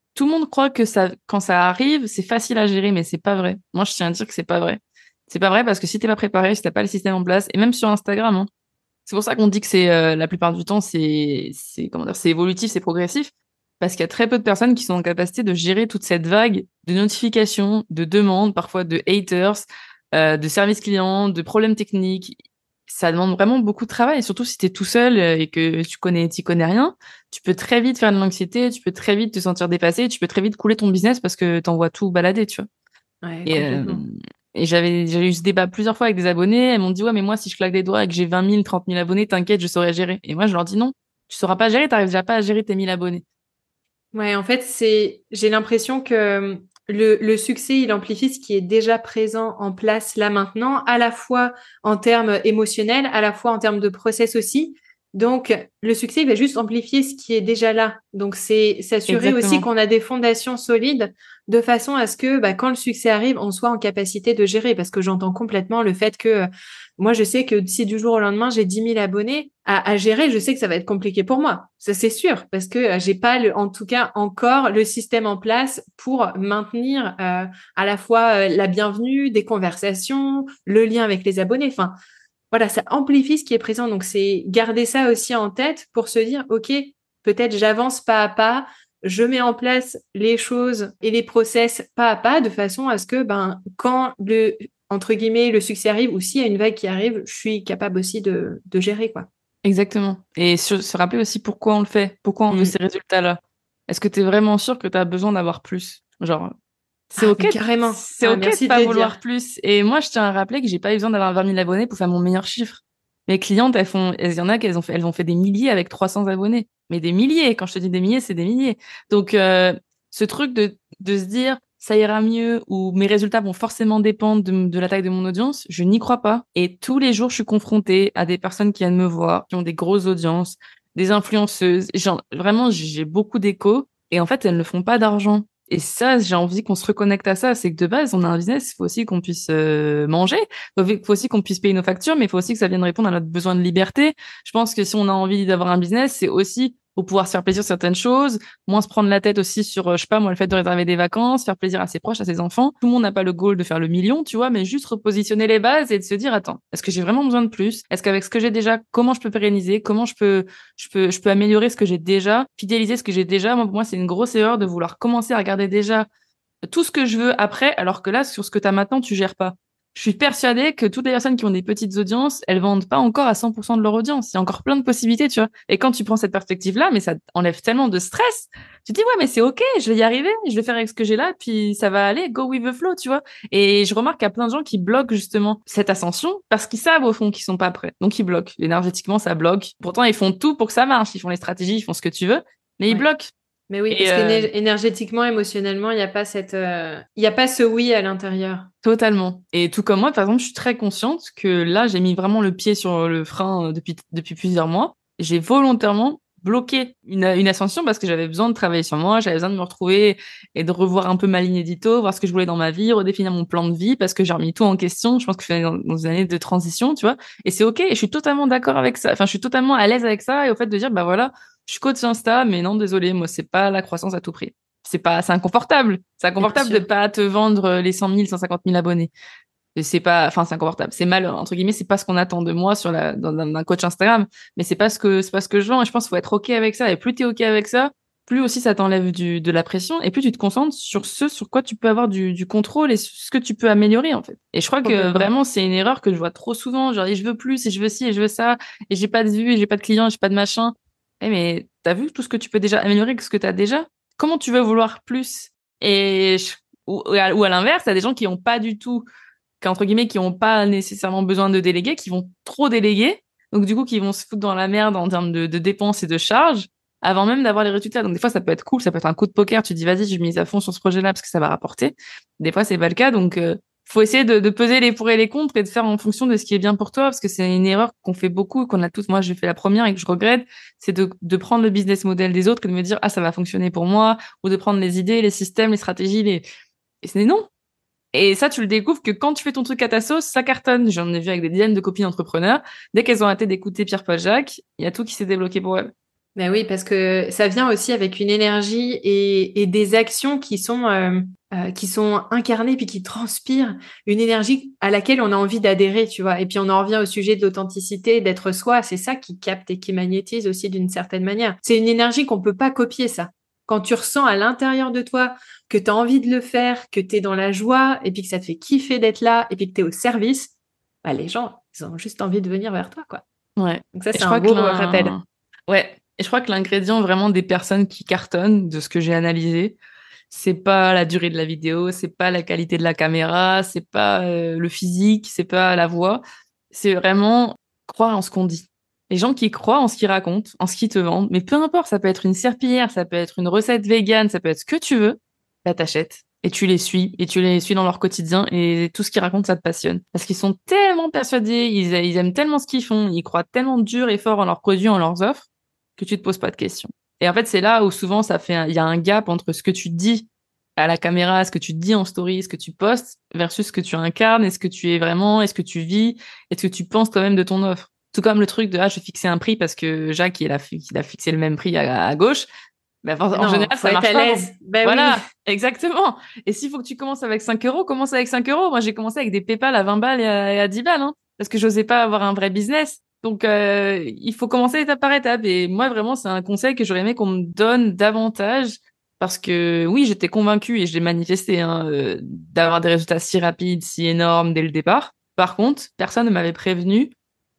tout le monde croit que ça, quand ça arrive, c'est facile à gérer, mais c'est pas vrai. Moi, je tiens à dire que c'est pas vrai. C'est pas vrai parce que si t'es pas préparé, si t'as pas le système en place, et même sur Instagram, hein, c'est pour ça qu'on dit que c'est la plupart du temps c'est comment dire, c'est évolutif, c'est progressif, parce qu'il y a très peu de personnes qui sont en capacité de gérer toute cette vague de notifications, de demandes, parfois de haters, de services clients, de problèmes techniques. Ça demande vraiment beaucoup de travail, et surtout si t'es tout seul et que t'y connais rien, tu peux très vite faire de l'anxiété, tu peux très vite te sentir dépassé, tu peux très vite couler ton business parce que t'envoies tout balader, tu vois. Ouais, Et, complètement. et j'ai eu ce débat plusieurs fois avec des abonnés. Elles m'ont dit, ouais, mais moi, si je claque des doigts et que j'ai 20 000, 30 000 abonnés, t'inquiète, je saurais gérer. Et moi, je leur dis non, tu sauras pas gérer, t'arrives déjà pas à gérer tes 1000 abonnés. Ouais, en fait, j'ai l'impression que le succès, il amplifie ce qui est déjà présent en place là maintenant, à la fois en termes émotionnels, à la fois en termes de process aussi. Donc, le succès, il va juste amplifier ce qui est déjà là. Donc, c'est s'assurer aussi Exactement. qu'on a des fondations solides de façon à ce que, bah, quand le succès arrive, on soit en capacité de gérer. Parce que j'entends complètement le fait que moi, je sais que si du jour au lendemain, j'ai 10 000 abonnés à gérer, je sais que ça va être compliqué pour moi. Ça, c'est sûr, parce que j'ai pas, en tout cas, encore le système en place pour maintenir à la fois la bienvenue, des conversations, le lien avec les abonnés. Enfin, voilà, ça amplifie ce qui est présent. Donc, c'est garder ça aussi en tête pour se dire, OK, peut-être j'avance pas à pas, je mets en place les choses et les process pas à pas de façon à ce que, ben, quand entre guillemets, le succès arrive ou s'il y a une vague qui arrive, je suis capable aussi de gérer, quoi. Exactement. Et se rappeler aussi pourquoi on le fait, pourquoi on veut Mm. ces résultats-là. Est-ce que t'es vraiment sûr que t'as besoin d'avoir plus? Genre, Ah, mais carrément. c'est Ah, ok de merci de pas le vouloir dire. plus. Et moi, je tiens à rappeler que j'ai pas eu besoin d'avoir 20 000 abonnés pour faire mon meilleur chiffre. Mes clientes, il y en a elles ont fait des milliers avec 300 abonnés. Mais des milliers. Quand je te dis des milliers, c'est des milliers. Donc, ce truc de se dire, ça ira mieux ou mes résultats vont forcément dépendre de la taille de mon audience, je n'y crois pas. Et tous les jours, je suis confrontée à des personnes qui viennent me voir, qui ont des grosses audiences, des influenceuses. Genre, vraiment, j'ai beaucoup d'échos. Et en fait, elles ne font pas d'argent. Et ça, j'ai envie qu'on se reconnecte à ça. C'est que de base, on a un business, il faut aussi qu'on puisse manger, il faut aussi qu'on puisse payer nos factures, mais il faut aussi que ça vienne répondre à notre besoin de liberté. Je pense que si on a envie d'avoir un business, c'est aussi pour pouvoir se faire plaisir sur certaines choses, moins se prendre la tête aussi sur, je sais pas moi, le fait de réserver des vacances, faire plaisir à ses proches, à ses enfants. Tout le monde n'a pas le goal de faire le million, tu vois, mais juste repositionner les bases et de se dire, attends, est-ce que j'ai vraiment besoin de plus? Est-ce qu'avec ce que j'ai déjà, comment je peux pérenniser? Comment je peux améliorer ce que j'ai déjà, fidéliser ce que j'ai déjà? Moi, pour moi, c'est une grosse erreur de vouloir commencer à regarder déjà tout ce que je veux après, alors que là, sur ce que tu as maintenant, tu gères pas. Je suis persuadée que toutes les personnes qui ont des petites audiences, elles vendent pas encore à 100% de leur audience. Il y a encore plein de possibilités, tu vois. Et quand tu prends cette perspective-là, mais ça enlève tellement de stress. Tu te dis, ouais, mais c'est OK, je vais y arriver, je vais faire avec ce que j'ai là, puis ça va aller, go with the flow, tu vois. Et je remarque qu'il y a plein de gens qui bloquent justement cette ascension parce qu'ils savent au fond qu'ils sont pas prêts. Donc ils bloquent. Énergétiquement, ça bloque. Pourtant, ils font tout pour que ça marche. Ils font les stratégies, ils font ce que tu veux, mais ils Ouais. bloquent. Mais oui, Et parce qu'énergétiquement, émotionnellement, il n'y a pas il y a pas ce oui à l'intérieur. totalement. Et tout comme moi, par exemple, je suis très consciente que là, j'ai mis vraiment le pied sur le frein depuis plusieurs mois. J'ai volontairement bloqué une ascension parce que j'avais besoin de travailler sur moi, j'avais besoin de me retrouver et de revoir un peu ma ligne édito, voir ce que je voulais dans ma vie, redéfinir mon plan de vie parce que j'ai remis tout en question. Je pense que je suis dans une année de transition, tu vois. Et c'est OK. Et je suis totalement d'accord avec ça. Enfin, je suis totalement à l'aise avec ça et au fait de dire, bah voilà, je suis coach Insta, mais non, désolé, moi, c'est pas la croissance à tout prix. C'est inconfortable. C'est Bien inconfortable de sûr. pas te vendre les 100 000, 150 000 abonnés. Et c'est pas, enfin, c'est inconfortable. C'est mal, entre guillemets, c'est pas ce qu'on attend de moi d'un coach Instagram. Mais c'est pas ce que je vends. Et je pense qu'il faut être OK avec ça. Et plus t'es OK avec ça, plus aussi ça t'enlève de la pression. Et plus tu te concentres sur ce sur quoi tu peux avoir du contrôle et ce que tu peux améliorer, en fait. Et je crois que Complètement. vraiment, c'est une erreur que je vois trop souvent. Genre, et je veux plus, et je veux ci, et je veux ça. Et j'ai pas de vue, et j'ai pas de clients, et j'ai pas de machin. Eh, mais t'as vu tout ce que tu peux déjà améliorer que ce que t'as déjà? Comment tu veux vouloir plus? Et ou à l'inverse, il y a des gens qui ont pas du tout, entre guillemets, qui ont pas nécessairement besoin de déléguer, qui vont trop déléguer. Donc, du coup, qui vont se foutre dans la merde en termes de dépenses et de charges avant même d'avoir les résultats. Donc, des fois, ça peut être cool, ça peut être un coup de poker. Tu te dis, vas-y, je mise à fond sur ce projet-là parce que ça va rapporter. Des fois, c'est pas le cas. Donc, faut essayer de peser les pour et les contre et de faire en fonction de ce qui est bien pour toi parce que c'est une erreur qu'on fait beaucoup, qu'on a tous. Moi, j'ai fait la première et que je regrette, c'est de prendre le business model des autres et de me dire, ah, ça va fonctionner pour moi, ou de prendre les idées, les systèmes, les stratégies, et c'est non. Et ça, tu le découvres que quand tu fais ton truc à ta sauce, ça cartonne. J'en ai vu avec des dizaines de copines entrepreneurs. Dès qu'elles ont arrêté d'écouter Pierre-Paul Jacques, il y a tout qui s'est débloqué pour elles. Mais oui, parce que ça vient aussi avec une énergie et des actions qui sont incarnées puis qui transpirent une énergie à laquelle on a envie d'adhérer, tu vois. Et puis on en revient au sujet de l'authenticité, d'être soi. C'est ça qui capte et qui magnétise aussi d'une certaine manière. C'est une énergie qu'on peut pas copier, ça. Quand tu ressens à l'intérieur de toi que tu as envie de le faire, que tu es dans la joie et puis que ça te fait kiffer d'être là et puis que tu es au service, bah, les gens, ils ont juste envie de venir vers toi, quoi. Ouais. Donc ça, Et c'est je un crois que beau rappel. ouais. Et je crois que l'ingrédient vraiment des personnes qui cartonnent, de ce que j'ai analysé, c'est pas la durée de la vidéo, c'est pas la qualité de la caméra, c'est pas le physique, c'est pas la voix. C'est vraiment croire en ce qu'on dit. Les gens qui croient en ce qu'ils racontent, en ce qu'ils te vendent, mais peu importe, ça peut être une serpillière, ça peut être une recette végane, ça peut être ce que tu veux, là t'achètes. Et tu les suis dans leur quotidien, et tout ce qu'ils racontent, ça te passionne. Parce qu'ils sont tellement persuadés, ils aiment tellement ce qu'ils font, ils croient tellement dur et fort en leurs produits, en leurs offres, que tu te poses pas de questions. Et en fait, c'est là où souvent il y a un gap entre ce que tu dis à la caméra, ce que tu dis en story, ce que tu postes, versus ce que tu incarnes, et ce que tu es vraiment, et ce que tu vis, et ce que tu penses toi-même de ton offre. Tout comme le truc de, je vais fixer un prix parce que Jacques, il a fixé le même prix à gauche. Ben, en Non, général, faut ça être marche à pas. l'aise. Ben oui. Voilà, exactement. Et s'il faut que tu commences avec 5 euros, commence avec 5 euros. Moi, j'ai commencé avec des PayPal à 20 balles et à 10 balles, hein, parce que j'osais pas avoir un vrai business. Donc, il faut commencer étape par étape. Et moi, vraiment, c'est un conseil que j'aurais aimé qu'on me donne davantage. Parce que oui, j'étais convaincue et je l'ai manifesté, hein, d'avoir des résultats si rapides, si énormes dès le départ. Par contre, personne ne m'avait prévenu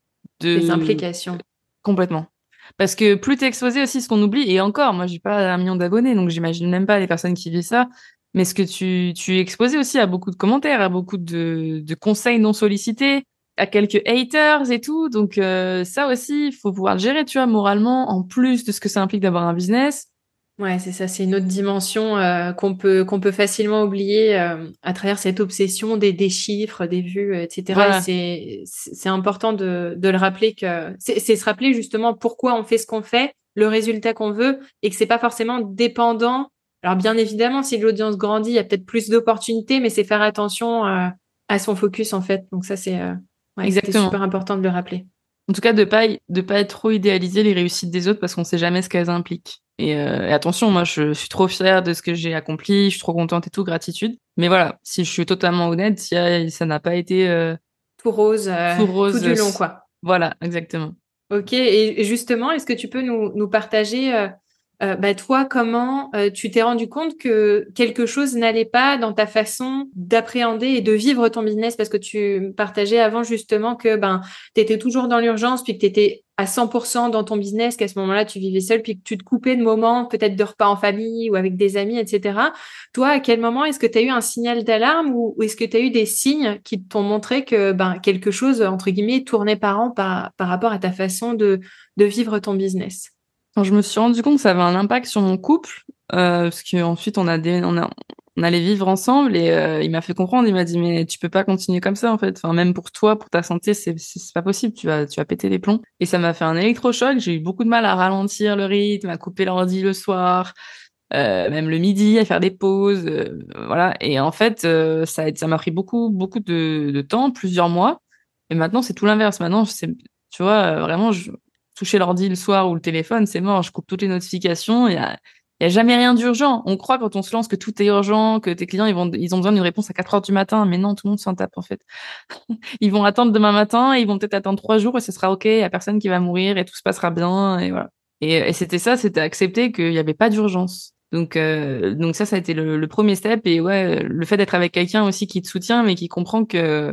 Des de implications. complètement. Parce que plus t'es exposé aussi, ce qu'on oublie, et encore, moi, j'ai pas 1 million d'abonnés, donc j'imagine même pas les personnes qui vivent ça. Mais ce que tu es exposé aussi à beaucoup de commentaires, à beaucoup de conseils non sollicités, à quelques haters et tout. Donc, ça aussi, il faut pouvoir le gérer, tu vois, moralement, en plus de ce que ça implique d'avoir un business. Ouais, c'est ça, c'est une autre dimension qu'on peut facilement oublier à travers cette obsession des chiffres, des vues, etc. Et Voilà, c'est important de le rappeler que c'est se rappeler justement pourquoi on fait ce qu'on fait, le résultat qu'on veut, et que c'est pas forcément dépendant. Alors bien évidemment, si l'audience grandit, il y a peut-être plus d'opportunités, mais c'est faire attention à son focus en fait. Donc ça, ouais, c'était exactement. super important de le rappeler. En tout cas, de pas être trop idéaliser les réussites des autres parce qu'on sait jamais ce qu'elles impliquent. Et attention, moi, je suis trop fière de ce que j'ai accompli, je suis trop contente et tout, gratitude. Mais voilà, si je suis totalement honnête, ça n'a pas été Tout rose, tout tout rose. du long, quoi. Voilà, exactement. Ok, et justement, est-ce que tu peux nous partager, bah, toi, comment tu t'es rendu compte que quelque chose n'allait pas dans ta façon d'appréhender et de vivre ton business? Parce que tu me partageais avant justement que ben, tu étais toujours dans l'urgence, puis que tu étais à 100% dans ton business, qu'à ce moment-là, tu vivais seul, puis que tu te coupais de moments, peut-être de repas en famille ou avec des amis, etc. Toi, à quel moment est-ce que tu as eu un signal d'alarme ou est-ce que tu as eu des signes qui t'ont montré que ben, quelque chose, entre guillemets, tournait par an par rapport à ta façon de vivre ton business? Quand je me suis rendu compte que ça avait un impact sur mon couple, parce qu'ensuite on allait vivre ensemble et il m'a fait comprendre, il m'a dit mais tu peux pas continuer comme ça en fait, enfin même pour toi, pour ta santé, c'est pas possible, tu vas péter les plombs. Et ça m'a fait un électrochoc, j'ai eu beaucoup de mal à ralentir le rythme, à couper l'ordi le soir, même le midi, à faire des pauses, voilà. Et en fait, ça m'a pris beaucoup de temps, plusieurs mois. Et maintenant c'est tout l'inverse. Maintenant, tu vois, vraiment, toucher l'ordi le soir ou le téléphone, c'est mort. Je coupe toutes les notifications. Il y a jamais rien d'urgent. On croit quand on se lance que tout est urgent, que tes clients, ils ont besoin d'une réponse à 4 heures du matin. Mais non, tout le monde s'en tape, en fait. Ils vont attendre demain matin, ils vont peut-être attendre 3 jours et ce sera OK. Il y a personne qui va mourir et tout se passera bien. Et voilà. Et c'était ça, c'était accepter qu'il n'y avait pas d'urgence. Donc ça a été le premier step. Et ouais, le fait d'être avec quelqu'un aussi qui te soutient, mais qui comprend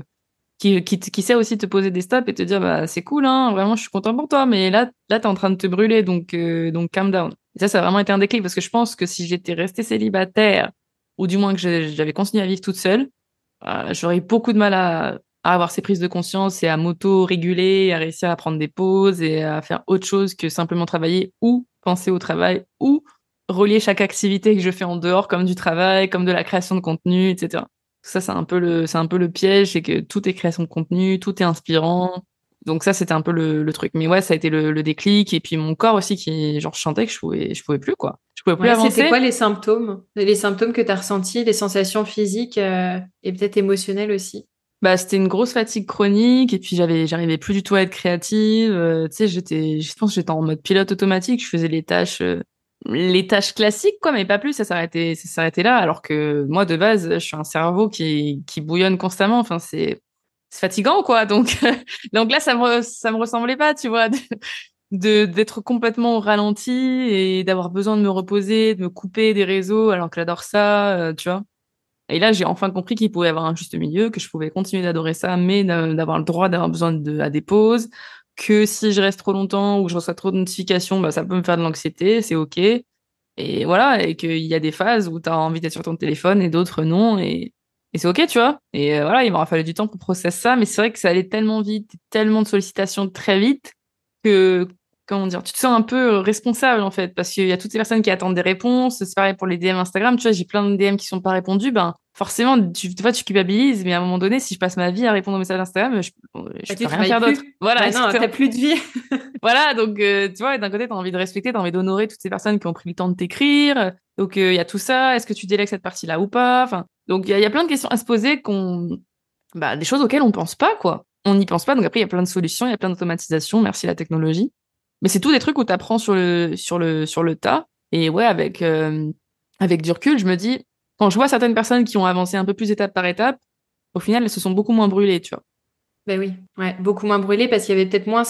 qui sait aussi te poser des stops et te dire bah c'est cool hein, vraiment je suis content pour toi mais là t'es en train de te brûler donc calm down. Et ça a vraiment été un déclic parce que je pense que si j'étais restée célibataire ou du moins que j'avais continué à vivre toute seule, j'aurais eu beaucoup de mal à avoir ces prises de conscience et à m'auto-réguler, à réussir à prendre des pauses et à faire autre chose que simplement travailler ou penser au travail ou relier chaque activité que je fais en dehors comme du travail, comme de la création de contenu, etc. Ça, c'est un peu le piège, c'est que tout est création de contenu, tout est inspirant. Donc ça, c'était un peu le truc. Mais ouais, ça a été le déclic. Et puis mon corps aussi qui, genre, je sentais que je pouvais plus, quoi. Je pouvais plus Ouais, c'était avancer. quoi les symptômes? Les symptômes que tu as ressentis, les sensations physiques et peut-être émotionnelles aussi? Bah, c'était une grosse fatigue chronique et puis j'arrivais plus du tout à être créative. Tu sais, je pense que j'étais en mode pilote automatique. Je faisais les tâches classiques, quoi, mais pas plus. Ça s'arrêtait là. Alors que moi, de base, je suis un cerveau qui bouillonne constamment. Enfin, c'est fatigant, quoi. Donc, donc là, ça me ressemblait pas, tu vois, d'être complètement au ralenti et d'avoir besoin de me reposer, de me couper des réseaux, alors que j'adore ça, tu vois. Et là, j'ai enfin compris qu'il pouvait y avoir un juste milieu, que je pouvais continuer d'adorer ça, mais d'avoir le droit d'avoir besoin à des pauses, que si je reste trop longtemps ou je reçois trop de notifications, bah, ça peut me faire de l'anxiété, c'est OK. Et voilà, et qu'il y a des phases où tu as envie d'être sur ton téléphone et d'autres non, et c'est OK, tu vois. Et voilà, il m'aura fallu du temps pour processer ça, mais c'est vrai que ça allait tellement vite, tellement de sollicitations très vite, que, comment dire, tu te sens un peu responsable en fait, parce qu'il y a toutes ces personnes qui attendent des réponses. C'est pareil pour les DM Instagram, tu vois, j'ai plein de DM qui sont pas répondus, ben forcément, des fois tu culpabilises, mais à un moment donné, si je passe ma vie à répondre aux messages Instagram, je Bah, peux tu rien travailles faire d'autre. plus. Voilà, Bah non, t'as exactement. plus de vie. Voilà, donc tu vois, d'un côté, t'as envie de respecter, t'as envie d'honorer toutes ces personnes qui ont pris le temps de t'écrire. Donc il y a tout ça. Est-ce que tu délègues cette partie-là ou pas? Enfin, donc il y a plein de questions à se poser bah, des choses auxquelles on pense pas, quoi. On n'y pense pas. Donc après, il y a plein de solutions, il y a plein d'automatisations. Merci la technologie. Mais c'est tout des trucs où t'apprends sur le tas. Et ouais, avec du recul, je me dis, quand je vois certaines personnes qui ont avancé un peu plus étape par étape, au final, elles se sont beaucoup moins brûlées, tu vois. Ben oui, ouais, beaucoup moins brûlé parce qu'il y avait peut-être moins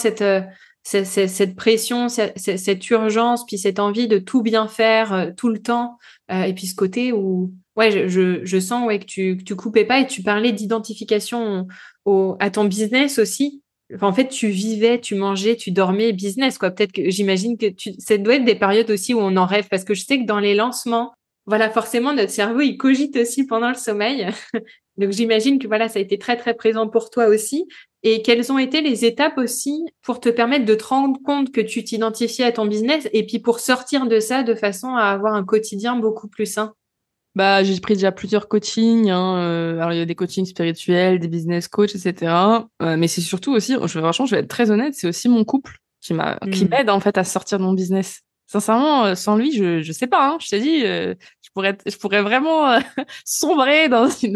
cette pression, cette urgence, puis cette envie de tout bien faire tout le temps. Et puis ce côté où, ouais, je sens ouais, que tu coupais pas et tu parlais d'identification à ton business aussi. Enfin, en fait, tu vivais, tu mangeais, tu dormais business, quoi. Peut-être que j'imagine que ça doit être des périodes aussi où on en rêve parce que je sais que dans les lancements, voilà, forcément, notre cerveau, il cogite aussi pendant le sommeil. Donc j'imagine que voilà, ça a été très très présent pour toi aussi. Et quelles ont été les étapes aussi pour te permettre de te rendre compte que tu t'identifiais à ton business et puis pour sortir de ça de façon à avoir un quotidien beaucoup plus sain? Bah, j'ai pris déjà plusieurs coachings, hein, alors il y a des coachings spirituels, des business coachs, etc. Mais c'est surtout aussi, franchement, je vais être très honnête, c'est aussi mon couple qui Hmm. m'aide en fait à sortir de mon business. Sincèrement, sans lui, je sais pas, hein, je t'ai dit, je pourrais vraiment sombrer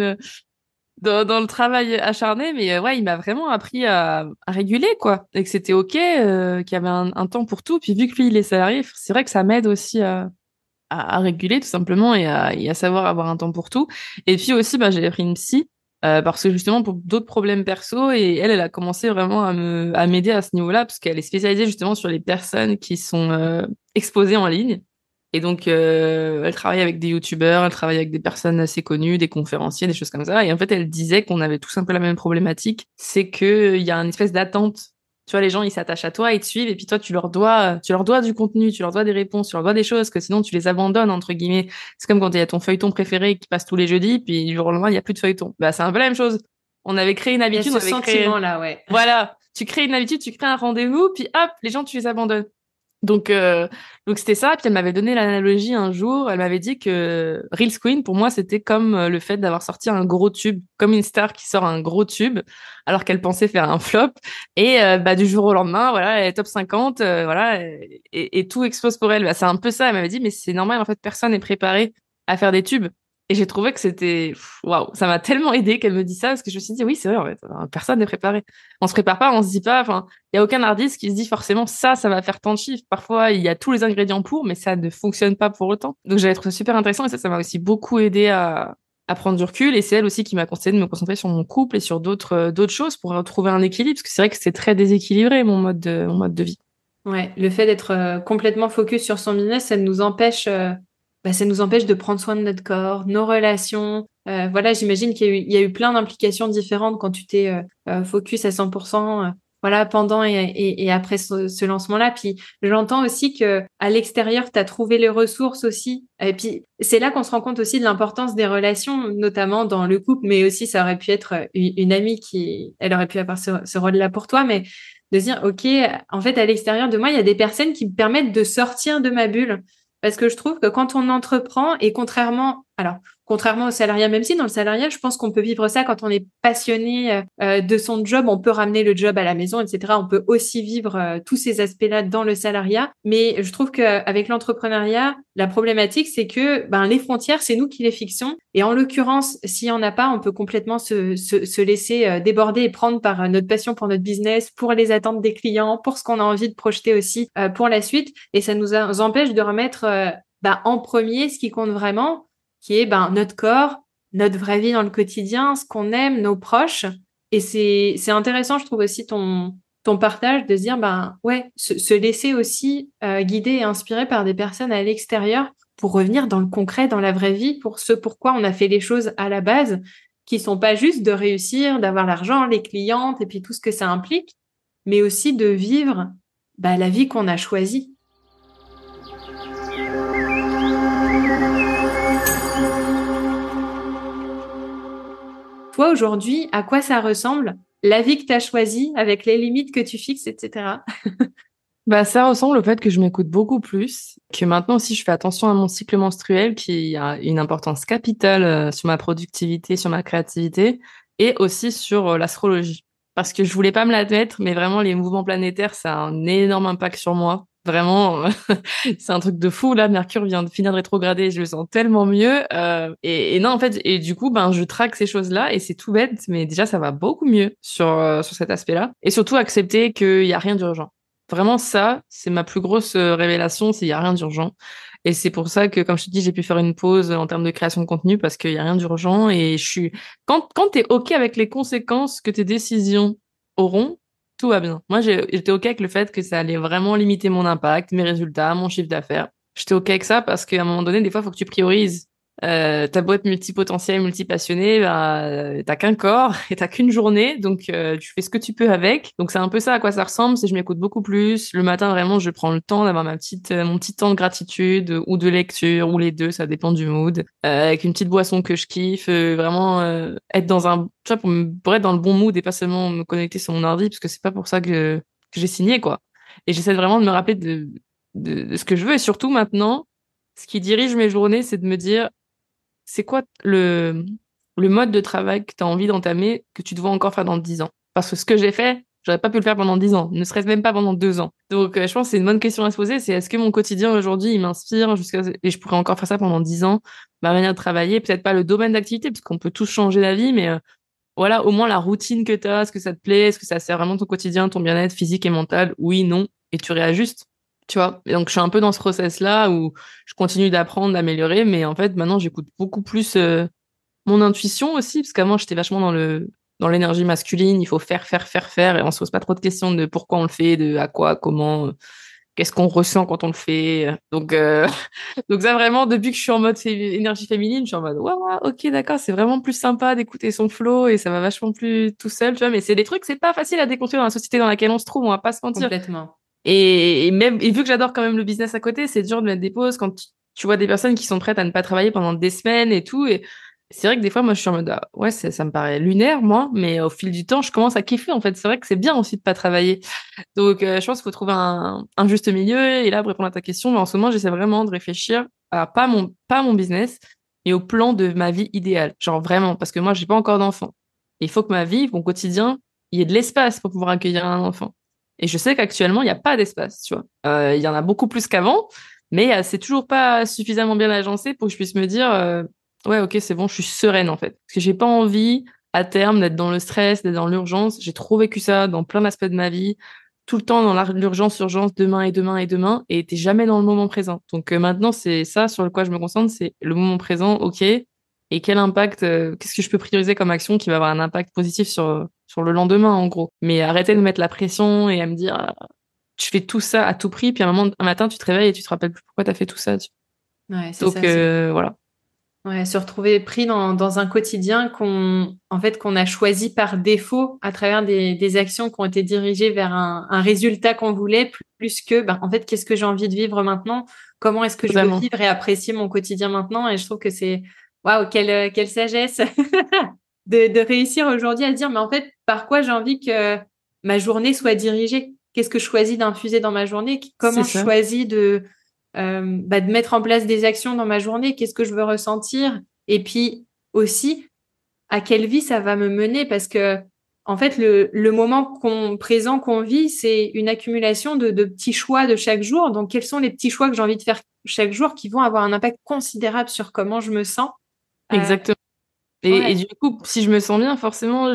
dans le travail acharné, mais ouais, il m'a vraiment appris à réguler, quoi, et que c'était OK, qu'il y avait un temps pour tout. Puis vu que lui, il est salarié, c'est vrai que ça m'aide aussi à réguler tout simplement et à savoir avoir un temps pour tout. Et puis aussi, bah, j'ai pris une psy parce que justement pour d'autres problèmes perso et elle a commencé vraiment à m'aider à ce niveau-là parce qu'elle est spécialisée justement sur les personnes qui sont exposées en ligne. Et donc, elle travaille avec des youtubeurs, elle travaille avec des personnes assez connues, des conférenciers, des choses comme ça. Et en fait, elle disait qu'on avait tous un peu la même problématique, c'est que il y a une espèce d'attente. Tu vois, les gens, ils s'attachent à toi, ils te suivent, et puis toi, tu leur dois du contenu, tu leur dois des réponses, tu leur dois des choses, que sinon tu les abandonnes, entre guillemets. C'est comme quand il y a ton feuilleton préféré qui passe tous les jeudis, puis du jour au lendemain, il n'y a plus de feuilleton. Bah, c'est un peu la même chose. On avait créé une Il y a habitude, on ce avait créé, sentiment-là, ouais. voilà. Tu crées une habitude, tu crées un rendez-vous, puis hop, les gens, tu les abandonnes. Donc, donc c'était ça. Puis elle m'avait donné l'analogie un jour. Elle m'avait dit que Reels Queen, pour moi, c'était comme le fait d'avoir sorti un gros tube, comme une star qui sort un gros tube, alors qu'elle pensait faire un flop. Et bah, du jour au lendemain, voilà, elle est top 50, voilà, et tout explose pour elle. Bah, c'est un peu ça. Elle m'avait dit, mais c'est normal, en fait, personne n'est préparé à faire des tubes. Et j'ai trouvé que waouh, ça m'a tellement aidé qu'elle me dise ça, parce que je me suis dit, oui, c'est vrai, en fait, personne n'est préparé. On se prépare pas, on se dit pas, enfin, il y a aucun artiste qui se dit forcément ça va faire tant de chiffres. Parfois, il y a tous les ingrédients pour, mais ça ne fonctionne pas pour autant. Donc j'avais trouvé ça super intéressant et ça m'a aussi beaucoup aidé à prendre du recul. Et c'est elle aussi qui m'a conseillé de me concentrer sur mon couple et sur d'autres choses pour retrouver un équilibre, parce que c'est vrai que c'est très déséquilibré mon mode de vie. Ouais, le fait d'être complètement focus sur son business, ça nous empêche de prendre soin de notre corps, nos relations. Voilà, j'imagine il y a eu plein d'implications différentes quand tu t'es focus à 100%, voilà, pendant et après ce lancement-là. Puis j'entends aussi que à l'extérieur, tu as trouvé les ressources aussi. Et puis c'est là qu'on se rend compte aussi de l'importance des relations, notamment dans le couple, mais aussi ça aurait pu être une amie elle aurait pu avoir ce rôle-là pour toi, mais de se dire, OK, en fait, à l'extérieur de moi, il y a des personnes qui me permettent de sortir de ma bulle. Parce que je trouve que quand on entreprend, et Contrairement au salariat, même si dans le salariat, je pense qu'on peut vivre ça quand on est passionné de son job, on peut ramener le job à la maison, etc. On peut aussi vivre tous ces aspects-là dans le salariat. Mais je trouve qu'avec l'entrepreneuriat, la problématique, c'est que les frontières, c'est nous qui les fixons. Et en l'occurrence, s'il n'y en a pas, on peut complètement se laisser déborder et prendre par notre passion pour notre business, pour les attentes des clients, pour ce qu'on a envie de projeter aussi pour la suite. Et ça nous empêche de remettre en premier ce qui compte vraiment, qui est notre corps, notre vraie vie dans le quotidien, ce qu'on aime, nos proches. Et c'est intéressant, je trouve aussi ton partage de se dire, se laisser aussi guider et inspirer par des personnes à l'extérieur pour revenir dans le concret, dans la vraie vie, pour ce pourquoi on a fait les choses à la base, qui sont pas juste de réussir, d'avoir l'argent, les clientes et puis tout ce que ça implique, mais aussi de vivre la vie qu'on a choisie. Toi, aujourd'hui, à quoi ça ressemble, la vie que tu as choisie, avec les limites que tu fixes, etc. Ça ressemble au fait que je m'écoute beaucoup plus, que maintenant aussi je fais attention à mon cycle menstruel qui a une importance capitale sur ma productivité, sur ma créativité et aussi sur l'astrologie. Parce que je voulais pas me la mettre, mais vraiment les mouvements planétaires, ça a un énorme impact sur moi. Vraiment, c'est un truc de fou. Là, Mercure vient de finir de rétrograder, je le sens tellement mieux. Et non, en fait, et du coup, je traque ces choses-là et c'est tout bête, mais déjà, ça va beaucoup mieux sur cet aspect-là. Et surtout, accepter qu'il y a rien d'urgent. Vraiment, ça, c'est ma plus grosse révélation, c'est qu'il y a rien d'urgent. Et c'est pour ça que, comme je te dis, j'ai pu faire une pause en termes de création de contenu parce qu'il y a rien d'urgent et quand t'es OK avec les conséquences que tes décisions auront, tout va bien. Moi, j'étais OK avec le fait que ça allait vraiment limiter mon impact, mes résultats, mon chiffre d'affaires. J'étais OK avec ça parce qu'à un moment donné, des fois, il faut que tu priorises. T'as beau être multipotentiel, multipassionné, t'as qu'un corps et t'as qu'une journée, donc tu fais ce que tu peux avec. Donc c'est un peu ça à quoi ça ressemble, c'est je m'écoute beaucoup plus. Le matin, vraiment, je prends le temps d'avoir mon petit temps de gratitude ou de lecture ou les deux, ça dépend du mood. Avec une petite boisson que je kiffe, vraiment être tu vois, pour être dans le bon mood et pas seulement me connecter sur mon ordi, parce que c'est pas pour ça que j'ai signé quoi. Et j'essaie vraiment de me rappeler de ce que je veux et surtout maintenant, ce qui dirige mes journées, c'est de me dire c'est quoi le mode de travail que tu as envie d'entamer, que tu te vois encore faire dans 10 ans? Parce que ce que j'ai fait, j'aurais pas pu le faire pendant 10 ans, ne serait-ce même pas pendant 2 ans. Donc, je pense que c'est une bonne question à se poser, c'est est-ce que mon quotidien aujourd'hui, il m'inspire et je pourrais encore faire ça pendant 10 ans? Ma manière de travailler, peut-être pas le domaine d'activité, parce qu'on peut tous changer la vie, mais voilà, au moins la routine que tu as, est-ce que ça te plaît, est-ce que ça sert vraiment ton quotidien, ton bien-être physique et mental? Oui, non, et tu réajustes. Tu vois, et donc je suis un peu dans ce process-là où je continue d'apprendre, d'améliorer, mais en fait maintenant j'écoute beaucoup plus mon intuition aussi, parce qu'avant j'étais vachement dans l'énergie masculine, il faut faire, faire, faire, faire, et on se pose pas trop de questions de pourquoi on le fait, de à quoi, comment, qu'est-ce qu'on ressent quand on le fait. Donc donc ça vraiment depuis que je suis en mode énergie féminine, je suis en mode ouais, ouais, ok d'accord, c'est vraiment plus sympa d'écouter son flow et ça va vachement plus tout seul, tu vois, mais c'est des trucs, c'est pas facile à déconstruire dans la société dans laquelle on se trouve, on va pas se mentir. Complètement. Et vu que j'adore quand même le business à côté, c'est dur de mettre des pauses quand tu vois des personnes qui sont prêtes à ne pas travailler pendant des semaines et tout. Et c'est vrai que des fois, moi, je suis en mode, ah, ouais, ça me paraît lunaire, moi, mais au fil du temps, je commence à kiffer, en fait. C'est vrai que c'est bien aussi de pas travailler. Donc, je pense qu'il faut trouver un juste milieu. Et là, pour répondre à ta question, mais en ce moment, j'essaie vraiment de réfléchir à pas mon business, mais au plan de ma vie idéale. Genre vraiment, parce que moi, j'ai pas encore d'enfant. Il faut que ma vie, mon quotidien, il y ait de l'espace pour pouvoir accueillir un enfant. Et je sais qu'actuellement, il n'y a pas d'espace, tu vois. Il y en a beaucoup plus qu'avant, mais c'est toujours pas suffisamment bien agencé pour que je puisse me dire, ouais, ok, c'est bon, je suis sereine en fait. Parce que j'ai pas envie, à terme, d'être dans le stress, d'être dans l'urgence. J'ai trop vécu ça dans plein d'aspects de ma vie, tout le temps dans l'urgence, urgence, demain et demain et demain, et t'es jamais dans le moment présent. Donc maintenant, c'est ça sur le quoi je me concentre, c'est le moment présent, ok. Et quel impact, qu'est-ce que je peux prioriser comme action qui va avoir un impact positif sur le lendemain, en gros. Mais arrêter de me mettre la pression et à me dire, ah, tu fais tout ça à tout prix, puis un matin, tu te réveilles et tu te rappelles plus pourquoi tu as fait tout ça. Ouais, c'est Donc, ça. voilà. Ouais, se retrouver pris dans un quotidien qu'on a choisi par défaut à travers des actions qui ont été dirigées vers un résultat qu'on voulait, plus que, en fait, qu'est-ce que j'ai envie de vivre maintenant? Comment est-ce que je veux Totalement. vivre et apprécier mon quotidien maintenant? Et je trouve que c'est, waouh, quelle sagesse de réussir aujourd'hui à dire, mais en fait, par quoi j'ai envie que ma journée soit dirigée? Qu'est-ce que je choisis d'infuser dans ma journée? C'est Comment je ça. choisis de mettre en place des actions dans ma journée, qu'est-ce que je veux ressentir Et puis aussi, à quelle vie ça va me mener? Parce que, en fait, le moment présent qu'on vit, c'est une accumulation de petits choix de chaque jour. Donc, quels sont les petits choix que j'ai envie de faire chaque jour qui vont avoir un impact considérable sur comment je me sens? Euh, Exactement. Et ouais, du coup, si je me sens bien, forcément,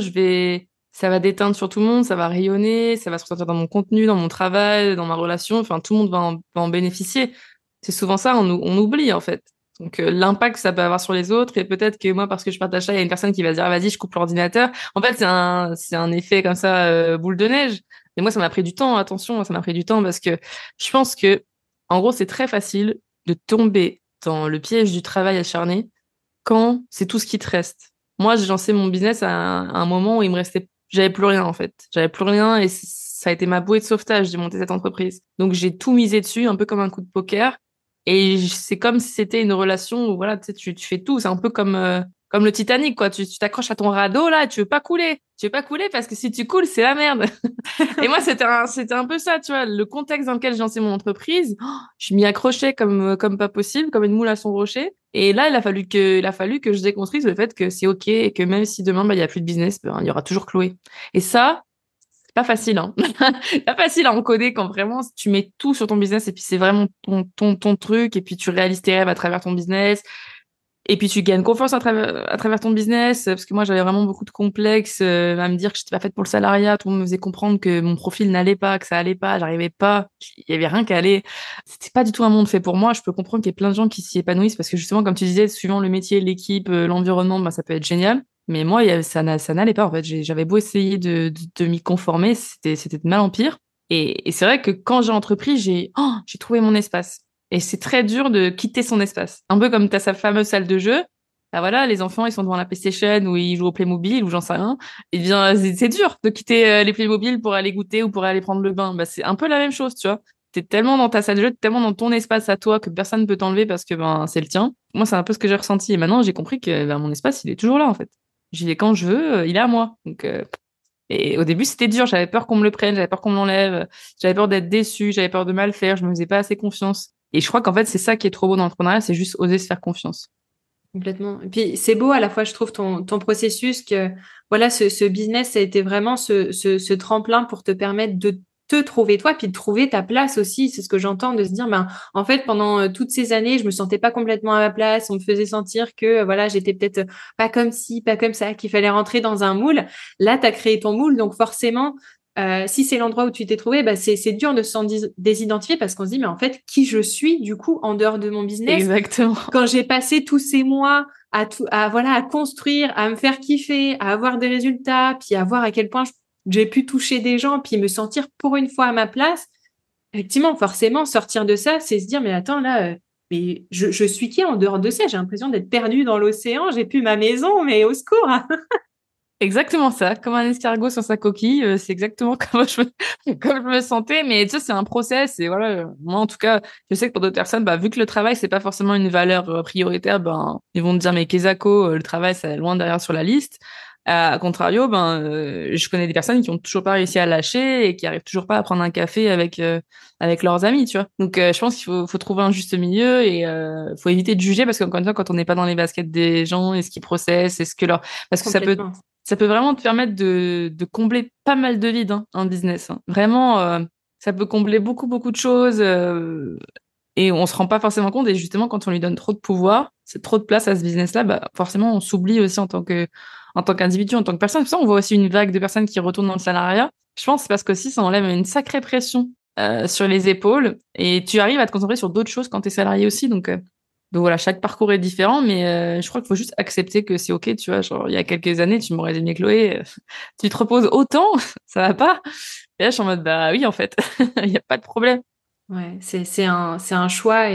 ça va déteindre sur tout le monde, ça va rayonner, ça va se ressentir dans mon contenu, dans mon travail, dans ma relation. Enfin, tout le monde va en bénéficier. C'est souvent ça, on oublie, en fait. Donc, l'impact que ça peut avoir sur les autres, et peut-être que moi, parce que je partage ça, il y a une personne qui va se dire, ah, vas-y, je coupe l'ordinateur. En fait, c'est un effet comme ça, boule de neige. Et moi, ça m'a pris du temps, attention, ça m'a pris du temps parce que je pense que, en gros, c'est très facile de tomber dans le piège du travail acharné quand c'est tout ce qui te reste. Moi, j'ai lancé mon business à un moment où il me restait, j'avais plus rien en fait. J'avais plus rien et ça a été ma bouée de sauvetage de monter cette entreprise. Donc j'ai tout misé dessus, un peu comme un coup de poker. Et c'est comme si c'était une relation où voilà, tu sais, tu fais tout. C'est un peu comme le Titanic, quoi. Tu t'accroches à ton radeau là, tu veux pas couler. Tu veux pas couler parce que si tu coules, c'est la merde. Et moi, c'était un peu ça, tu vois, le contexte dans lequel j'ai lancé mon entreprise. Je m'y accrochais comme pas possible, comme une moule à son rocher. Et là, il a fallu que je déconstruise le fait que c'est OK et que même si demain, bah, il y a plus de business, ben, il y aura toujours Chloé. Et ça, c'est pas facile, hein. Pas facile à encoder quand vraiment tu mets tout sur ton business et puis c'est vraiment ton truc et puis tu réalises tes rêves à travers ton business. Et puis tu gagnes confiance à travers ton business, parce que moi j'avais vraiment beaucoup de complexes à me dire que j'étais pas faite pour le salariat. Tout le monde me faisait comprendre que mon profil n'allait pas, que ça allait pas, j'arrivais pas, il y avait rien qui allait. C'était pas du tout un monde fait pour moi. Je peux comprendre qu'il y ait plein de gens qui s'y épanouissent parce que justement, comme tu disais, suivant le métier, l'équipe, l'environnement, bah, ça peut être génial. Mais moi, ça n'allait pas en fait. J'avais beau essayer de m'y conformer, c'était de mal en pire. Et c'est vrai que quand j'ai entrepris, j'ai trouvé mon espace. Et c'est très dur de quitter son espace. Un peu comme tu as sa fameuse salle de jeu. Ah voilà, les enfants, ils sont devant la PlayStation ou ils jouent au Playmobil ou j'en sais rien. Eh bien, c'est dur de quitter les Playmobil pour aller goûter ou pour aller prendre le bain. Bah, c'est un peu la même chose, tu vois. T'es tellement dans ta salle de jeu, t'es tellement dans ton espace à toi que personne ne peut t'enlever parce que ben c'est le tien. Moi, c'est un peu ce que j'ai ressenti. Et maintenant, j'ai compris que ben, mon espace, il est toujours là, en fait. J'y vais quand je veux, il est à moi. Donc, et au début, c'était dur. J'avais peur qu'on me le prenne, j'avais peur qu'on me l'enlève, j'avais peur d'être déçue, j'avais peur de mal faire, je me faisais pas assez confiance. Et je crois qu'en fait, c'est ça qui est trop beau dans l'entrepreneuriat, c'est juste oser se faire confiance. complètement. Et puis, c'est beau à la fois, je trouve, ton processus que, voilà, ce business, ça a été vraiment ce tremplin pour te permettre de te trouver toi, puis de trouver ta place aussi. C'est ce que j'entends, de se dire, ben, en fait, pendant toutes ces années, je me sentais pas complètement à ma place. On me faisait sentir que, voilà, j'étais peut-être pas comme ci, pas comme ça, qu'il fallait rentrer dans un moule. Là, tu as créé ton moule, donc forcément, si c'est l'endroit où tu t'es trouvé, bah c'est dur de s'en désidentifier parce qu'on se dit, mais en fait, qui je suis, du coup, en dehors de mon business? Exactement. Quand j'ai passé tous ces mois voilà, à construire, à me faire kiffer, à avoir des résultats, puis à voir à quel point j'ai pu toucher des gens, puis me sentir pour une fois à ma place, effectivement, forcément, sortir de ça, c'est se dire, mais attends, là, mais je suis qui en dehors de ça? J'ai l'impression d'être perdue dans l'océan, j'ai plus ma maison, mais au secours! Exactement ça, comme un escargot sur sa coquille, c'est exactement comme je me sentais, mais tu sais, c'est un process, et voilà, moi en tout cas, je sais que pour d'autres personnes, bah, vu que le travail, c'est pas forcément une valeur prioritaire, ben, ils vont te dire, mais Kezako, le travail, c'est loin derrière sur la liste. À contrario, ben, je connais des personnes qui ont toujours pas réussi à lâcher et qui arrivent toujours pas à prendre un café avec leurs amis, tu vois. Donc, je pense faut trouver un juste milieu et faut éviter de juger parce qu'encore une fois, quand on n'est pas dans les baskets des gens et ce qu'ils processent, et ce que leur, parce que Complètement. ça peut vraiment te permettre de combler pas mal de vides, hein, un business, hein. Vraiment, ça peut combler beaucoup de choses et on se rend pas forcément compte. Et justement, quand on lui donne trop de pouvoir, c'est trop de place à ce business-là, bah, forcément, on s'oublie aussi en tant qu'individu, en tant que personne. C'est pour ça, on voit aussi une vague de personnes qui retournent dans le salariat. Je pense que c'est parce qu'aussi, ça enlève une sacrée pression sur les épaules et tu arrives à te concentrer sur d'autres choses quand tu es salarié aussi. Donc voilà, chaque parcours est différent, mais je crois qu'il faut juste accepter que c'est OK, tu vois. Genre, il y a quelques années, tu m'aurais dit, mais Chloé, tu te reposes autant, ça va pas? Et là, je suis en mode, bah oui, en fait, il n'y a pas de problème. Ouais, c'est un choix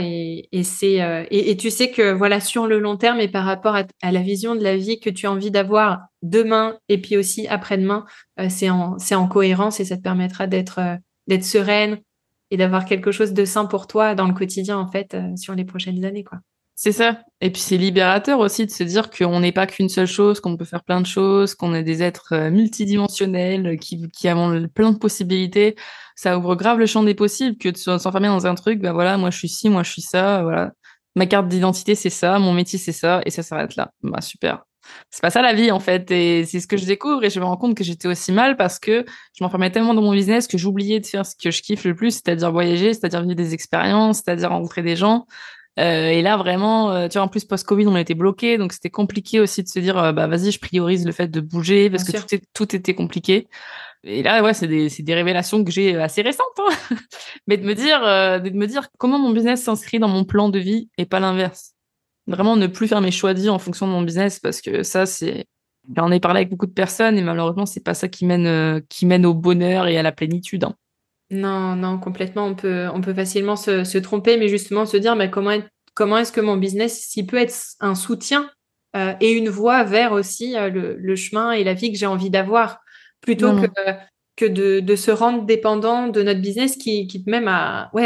et tu sais que voilà sur le long terme et par rapport à la vision de la vie que tu as envie d'avoir demain et puis aussi après-demain, c'est en cohérence et ça te permettra d'être sereine et d'avoir quelque chose de sain pour toi dans le quotidien en fait sur les prochaines années quoi. C'est ça. Et puis c'est libérateur aussi de se dire qu'on n'est pas qu'une seule chose, qu'on peut faire plein de choses, qu'on est des êtres multidimensionnels qui avons plein de possibilités. Ça ouvre grave le champ des possibles que de s'enfermer dans un truc, bah voilà, moi je suis ci, moi je suis ça, voilà. ma carte d'identité, c'est ça, mon métier, c'est ça, et ça s'arrête là. Bah, super. C'est pas ça la vie, en fait. Et c'est ce que je découvre, et je me rends compte que j'étais aussi mal parce que je m'enfermais tellement dans mon business que j'oubliais de faire ce que je kiffe le plus, c'est-à-dire voyager, c'est-à-dire vivre des expériences, c'est-à-dire rencontrer des gens. Et là, vraiment, tu vois, en plus, post-Covid, on a été bloqués, donc c'était compliqué aussi de se dire, bah, vas-y, je priorise le fait de bouger Bien parce que sûr. tout était compliqué. Et là, ouais, c'est des révélations que j'ai assez récentes, hein. Mais de me dire comment mon business s'inscrit dans mon plan de vie et pas l'inverse. Vraiment, ne plus faire mes choix de vie en fonction de mon business parce que ça, j'en ai parlé avec beaucoup de personnes et malheureusement, c'est pas ça qui mène au bonheur et à la plénitude, hein. Non, non, complètement. On peut facilement se tromper, mais justement se dire, mais comment est-ce que mon business, s'il peut être un soutien et une voie vers aussi le chemin et la vie que j'ai envie d'avoir, plutôt Vraiment. que de se rendre dépendant de notre business qui même ouais,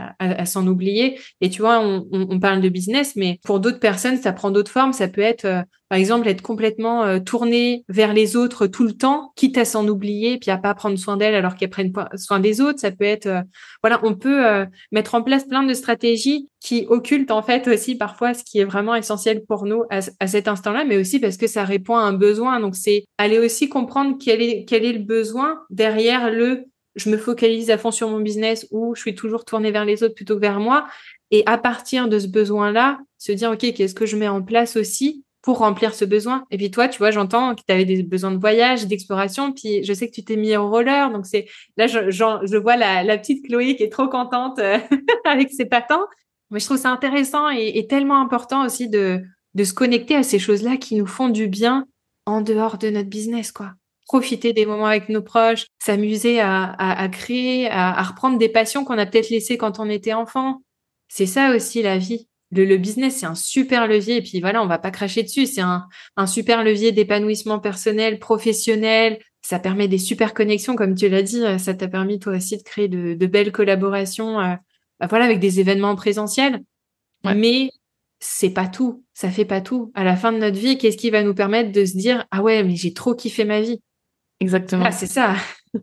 à s'en oublier. Et tu vois, on parle de business, mais pour d'autres personnes, ça prend d'autres formes. Ça peut être, par exemple, être complètement tourné vers les autres tout le temps, quitte à s'en oublier, puis à pas prendre soin d'elles alors qu'elles prennent soin des autres. Ça peut être, voilà, on peut mettre en place plein de stratégies qui occultent en fait aussi parfois ce qui est vraiment essentiel pour nous à cet instant-là, mais aussi parce que ça répond à un besoin. Donc c'est aller aussi comprendre quel est le besoin derrière le je me focalise à fond sur mon business ou je suis toujours tournée vers les autres plutôt que vers moi. Et à partir de ce besoin-là, se dire, OK, qu'est-ce que je mets en place aussi pour remplir ce besoin? Et puis toi, tu vois, j'entends que tu avais des besoins de voyage, d'exploration, puis je sais que tu t'es mis au roller. Donc c'est là, je vois la petite Chloé qui est trop contente avec ses patins. Mais je trouve ça intéressant et tellement important aussi de se connecter à ces choses-là qui nous font du bien en dehors de notre business, quoi. Profiter des moments avec nos proches, s'amuser à créer, à reprendre des passions qu'on a peut-être laissées quand on était enfant. C'est ça aussi la vie. Le business, c'est un super levier. Et puis voilà, on va pas cracher dessus. C'est un super levier d'épanouissement personnel, professionnel. Ça permet des super connexions, comme tu l'as dit. Ça t'a permis toi aussi de créer de belles collaborations, bah voilà, avec des événements en présentiel. Ouais, Mais c'est pas tout. Ça fait pas tout. À la fin de notre vie, qu'est-ce qui va nous permettre de se dire, ah ouais, mais j'ai trop kiffé ma vie. Ah, exactement. c'est ça.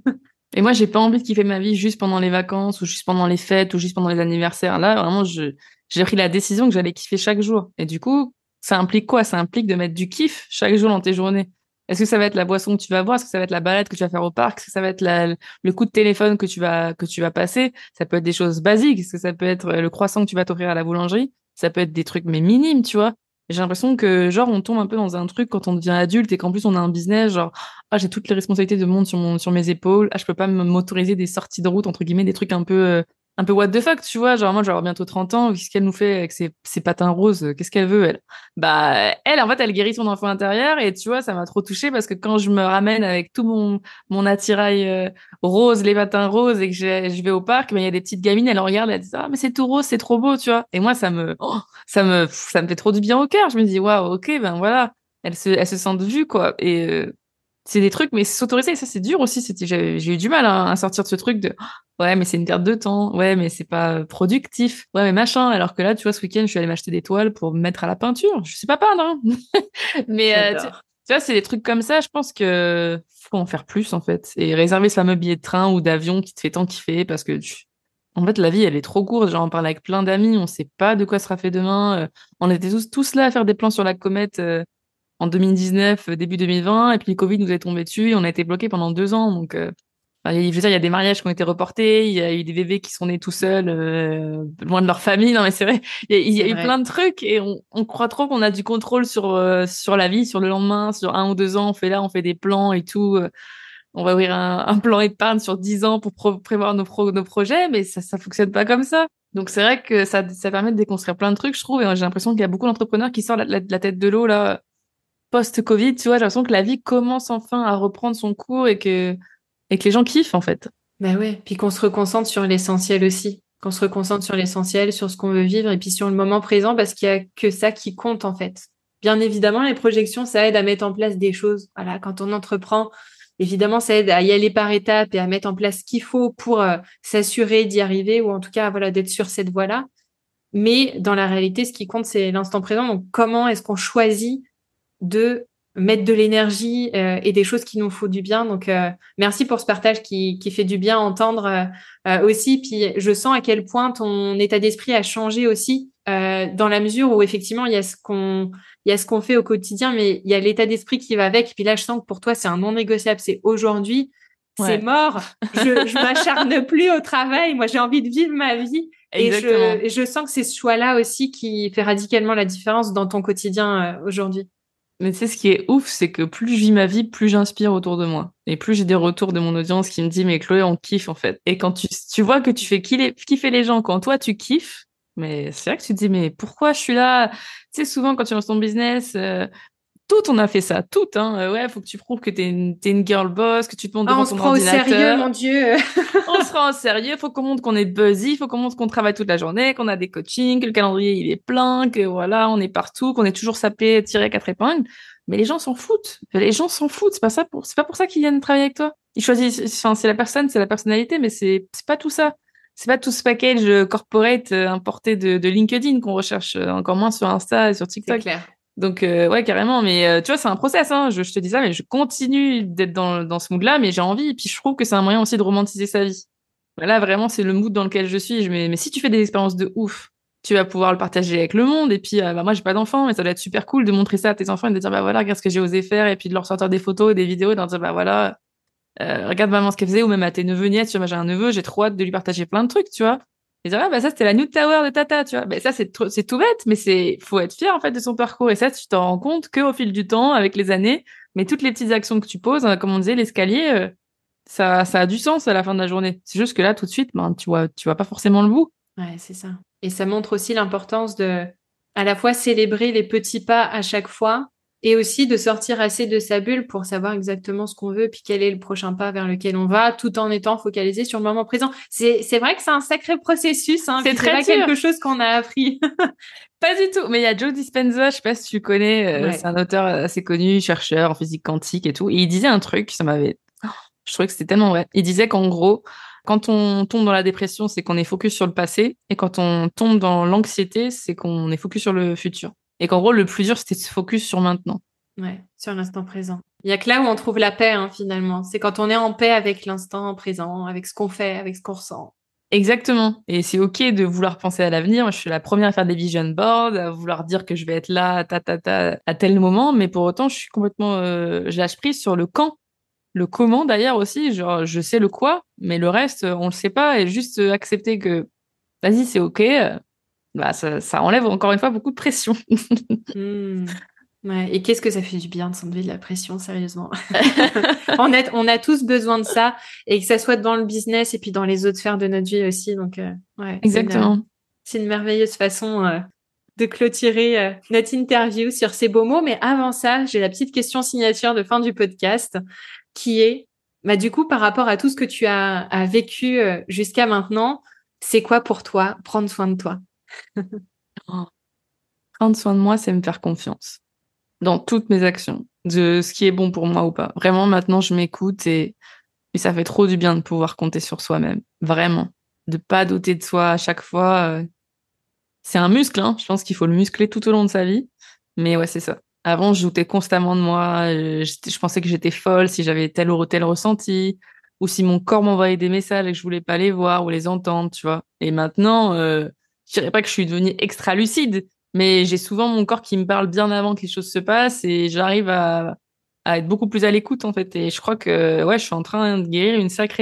Et moi, j'ai pas envie de kiffer ma vie juste pendant les vacances ou juste pendant les fêtes ou juste pendant les anniversaires. Là, vraiment, j'ai pris la décision que j'allais kiffer chaque jour. Et du coup, ça implique quoi? Ça implique de mettre du kiff chaque jour dans tes journées. Est-ce que ça va être la boisson que tu vas boire? Est-ce que ça va être la balade que tu vas faire au parc? Est-ce que ça va être le coup de téléphone que tu vas passer? Ça peut être des choses basiques. Est-ce que ça peut être le croissant que tu vas t'offrir à la boulangerie? Ça peut être des trucs, mais minimes, tu vois. J'ai l'impression que, genre, on tombe un peu dans un truc quand on devient adulte et qu'en plus on a un business, genre, ah, j'ai toutes les responsabilités du monde sur mes épaules. Ah, je peux pas m'autoriser des sorties de route, entre guillemets, des trucs un peu what the fuck, tu vois. Genre, moi, je vais avoir bientôt 30 ans. Qu'est-ce qu'elle nous fait avec ses patins roses? Qu'est-ce qu'elle veut, elle? Bah, elle, en fait, elle guérit son enfant intérieur et tu vois, ça m'a trop touchée parce que quand je me ramène avec tout mon attirail, rose, les patins roses et que je vais au parc, ben, il y a des petites gamines, elles regardent, elles disent, ah, mais c'est tout rose, c'est trop beau, tu vois. Et moi, ça me fait trop du bien au cœur. Je me dis, waouh, ok, ben voilà. Elles se sentent vues, quoi. Et, c'est des trucs, mais s'autoriser, ça c'est dur aussi. J'ai eu du mal à sortir de ce truc de ouais, mais c'est une perte de temps. Ouais, mais c'est pas productif. Ouais, mais machin. Alors que là, tu vois, ce week-end, je suis allée m'acheter des toiles pour me mettre à la peinture. Je suis pas peindre, hein. Mais J'adore. tu vois, c'est des trucs comme ça. Je pense que faut en faire plus en fait et réserver ce fameux billet de train ou d'avion qui te fait tant kiffer parce que en fait, la vie, elle est trop courte. Genre, on parle avec plein d'amis, on sait pas de quoi sera fait demain. On était tous là à faire des plans sur la comète. En 2019, début 2020, et puis le Covid nous est tombé dessus et on a été bloqués pendant 2 ans. Donc, enfin, je veux dire, il y a des mariages qui ont été reportés, il y a eu des bébés qui sont nés tout seuls, loin de leur famille. Non, mais c'est vrai, il y C'est a eu plein vrai. de trucs et on croit trop qu'on a du contrôle sur la vie, sur le lendemain, sur 1 ou 2 ans. On fait des plans et tout. On va ouvrir un plan épargne sur 10 ans pour prévoir nos projets, mais ça fonctionne pas comme ça. Donc c'est vrai que ça permet de déconstruire plein de trucs, je trouve, et j'ai l'impression qu'il y a beaucoup d'entrepreneurs qui sortent la tête de l'eau là post-Covid, tu vois, j'ai l'impression que la vie commence enfin à reprendre son cours et que les gens kiffent, en fait. Ben ouais. Puis qu'on se reconcentre sur l'essentiel aussi. Qu'on se reconcentre sur l'essentiel, sur ce qu'on veut vivre et puis sur le moment présent parce qu'il y a que ça qui compte en fait. Bien évidemment, les projections, ça aide à mettre en place des choses. Voilà, quand on entreprend, évidemment, ça aide à y aller par étapes et à mettre en place ce qu'il faut pour s'assurer d'y arriver ou en tout cas, voilà, d'être sur cette voie-là. Mais dans la réalité, ce qui compte, c'est l'instant présent. Donc, comment est-ce qu'on choisit de mettre de l'énergie et des choses qui nous font du bien. Donc, merci pour ce partage qui fait du bien à entendre aussi. Puis, je sens à quel point ton état d'esprit a changé aussi dans la mesure où effectivement il y a ce qu'on fait au quotidien, mais il y a l'état d'esprit qui va avec. Et puis là, je sens que pour toi, c'est un non négociable. C'est aujourd'hui, c'est Ouais, mort. Je m'acharne plus au travail. Moi, j'ai envie de vivre ma vie. Et exactement. je sens que c'est ce choix-là aussi qui fait radicalement la différence dans ton quotidien aujourd'hui. Mais tu sais, ce qui est ouf, c'est que plus je vis ma vie, plus j'inspire autour de moi. Et plus j'ai des retours de mon audience qui me dit, mais Chloé, on kiffe, en fait. Et quand tu vois que tu fais kiffer les gens, quand toi, tu kiffes, mais c'est vrai que tu te dis, mais pourquoi je suis là? Tu sais, souvent, quand tu lances ton business, tout, on a fait ça, tout, hein. Ouais, faut que tu prouves que t'es une girl boss, que tu te montres Ah, devant on se ton prend au sérieux, ordinateur. mon Dieu. On se rend au sérieux, faut qu'on montre qu'on est buzzy, faut qu'on montre qu'on travaille toute la journée, qu'on a des coachings, que le calendrier il est plein, que voilà, on est partout, qu'on est toujours sapé, tiré à quatre épingles. Mais les gens s'en foutent. Les gens s'en foutent. C'est pas pour ça qu'ils viennent travailler avec toi. Ils choisissent, enfin, c'est la personne, c'est la personnalité, mais c'est pas tout ça. C'est pas tout ce package corporate importé de LinkedIn qu'on recherche, encore moins sur Insta et sur C'est TikTok. clair. Donc, ouais, carrément. Mais tu vois, c'est un process, hein. Je te dis ça, mais je continue d'être dans ce mood-là, mais j'ai envie. Et puis, je trouve que c'est un moyen aussi de romantiser sa vie. Là, vraiment, c'est le mood dans lequel je suis. Mais si tu fais des expériences de ouf, tu vas pouvoir le partager avec le monde. Et puis, bah, moi, j'ai pas d'enfants, mais ça doit être super cool de montrer ça à tes enfants et de dire, bah voilà, regarde ce que j'ai osé faire. Et puis de leur sortir des photos et des vidéos et de leur dire, bah voilà, regarde maman ce qu'elle faisait. Ou même à tes neveux, nièces, tu vois, moi, j'ai un neveu, j'ai trop hâte de lui partager plein de trucs, tu vois. Et dire, ah, bah ça, c'était la New Tower de Tata, tu vois. Bah, ça, c'est tout bête, mais faut être fier, en fait, de son parcours. Et ça, tu t'en rends compte qu'au fil du temps, avec les années. Mais toutes les petites actions que tu poses, hein, comme on disait, l'escalier, ça a du sens à la fin de la journée. C'est juste que là, tout de suite, ben, tu vois pas forcément le bout. Ouais, c'est ça. Et ça montre aussi l'importance de, à la fois célébrer les petits pas à chaque fois et aussi de sortir assez de sa bulle pour savoir exactement ce qu'on veut puis quel est le prochain pas vers lequel on va tout en étant focalisé sur le moment présent. C'est vrai que c'est un sacré processus, hein, C'est puis c'est très pas dur. quelque chose qu'on a appris. Pas du tout. Mais il y a Joe Dispenza, je sais pas si tu connais, c'est Ouais. un auteur assez connu, chercheur en physique quantique et tout. Et il disait un truc, je trouvais que c'était tellement vrai. Il disait qu'en gros, quand on tombe dans la dépression, c'est qu'on est focus sur le passé. Et quand on tombe dans l'anxiété, c'est qu'on est focus sur le futur. Et qu'en gros, le plus dur, c'était de se focus sur maintenant. Ouais, sur l'instant présent. Il y a que là où on trouve la paix, hein, finalement. C'est quand on est en paix avec l'instant présent, avec ce qu'on fait, avec ce qu'on ressent. Exactement. Et c'est OK de vouloir penser à l'avenir. Moi, je suis la première à faire des vision boards, à vouloir dire que je vais être là, à tel moment. Mais pour autant, je suis complètement, je lâche prise sur le quand. Le comment d'ailleurs aussi. Genre, je sais le quoi, mais le reste, on le sait pas. Et juste accepter que, vas-y, c'est OK. Bah, ça enlève encore une fois beaucoup de pression. Hmm. Ouais. Et qu'est-ce que ça fait du bien de s'enlever de la pression, sérieusement. On a tous besoin de ça, et que ça soit dans le business et puis dans les autres sphères de notre vie aussi. Donc, ouais, Exactement. c'est une merveilleuse façon de clôturer notre interview sur ces beaux mots. Mais avant ça, j'ai la petite question signature de fin du podcast qui est, bah, du coup, par rapport à tout ce que tu as vécu jusqu'à maintenant, c'est quoi pour toi prendre soin de toi? Oh, prendre soin de moi, c'est me faire confiance dans toutes mes actions, de ce qui est bon pour moi ou pas. Vraiment, maintenant, je m'écoute et ça fait trop du bien de pouvoir compter sur soi-même. Vraiment. De pas douter de soi à chaque fois. C'est un muscle, hein. Je pense qu'il faut le muscler tout au long de sa vie. Mais ouais, c'est ça. Avant, je doutais constamment de moi. Je pensais que j'étais folle si j'avais tel ou tel ressenti, ou si mon corps m'envoyait des messages et que je voulais pas les voir ou les entendre, tu vois. Et maintenant, je dirais pas que je suis devenue extra lucide, mais j'ai souvent mon corps qui me parle bien avant que les choses se passent et j'arrive à être beaucoup plus à l'écoute, en fait. Et je crois que, ouais, je suis en train de guérir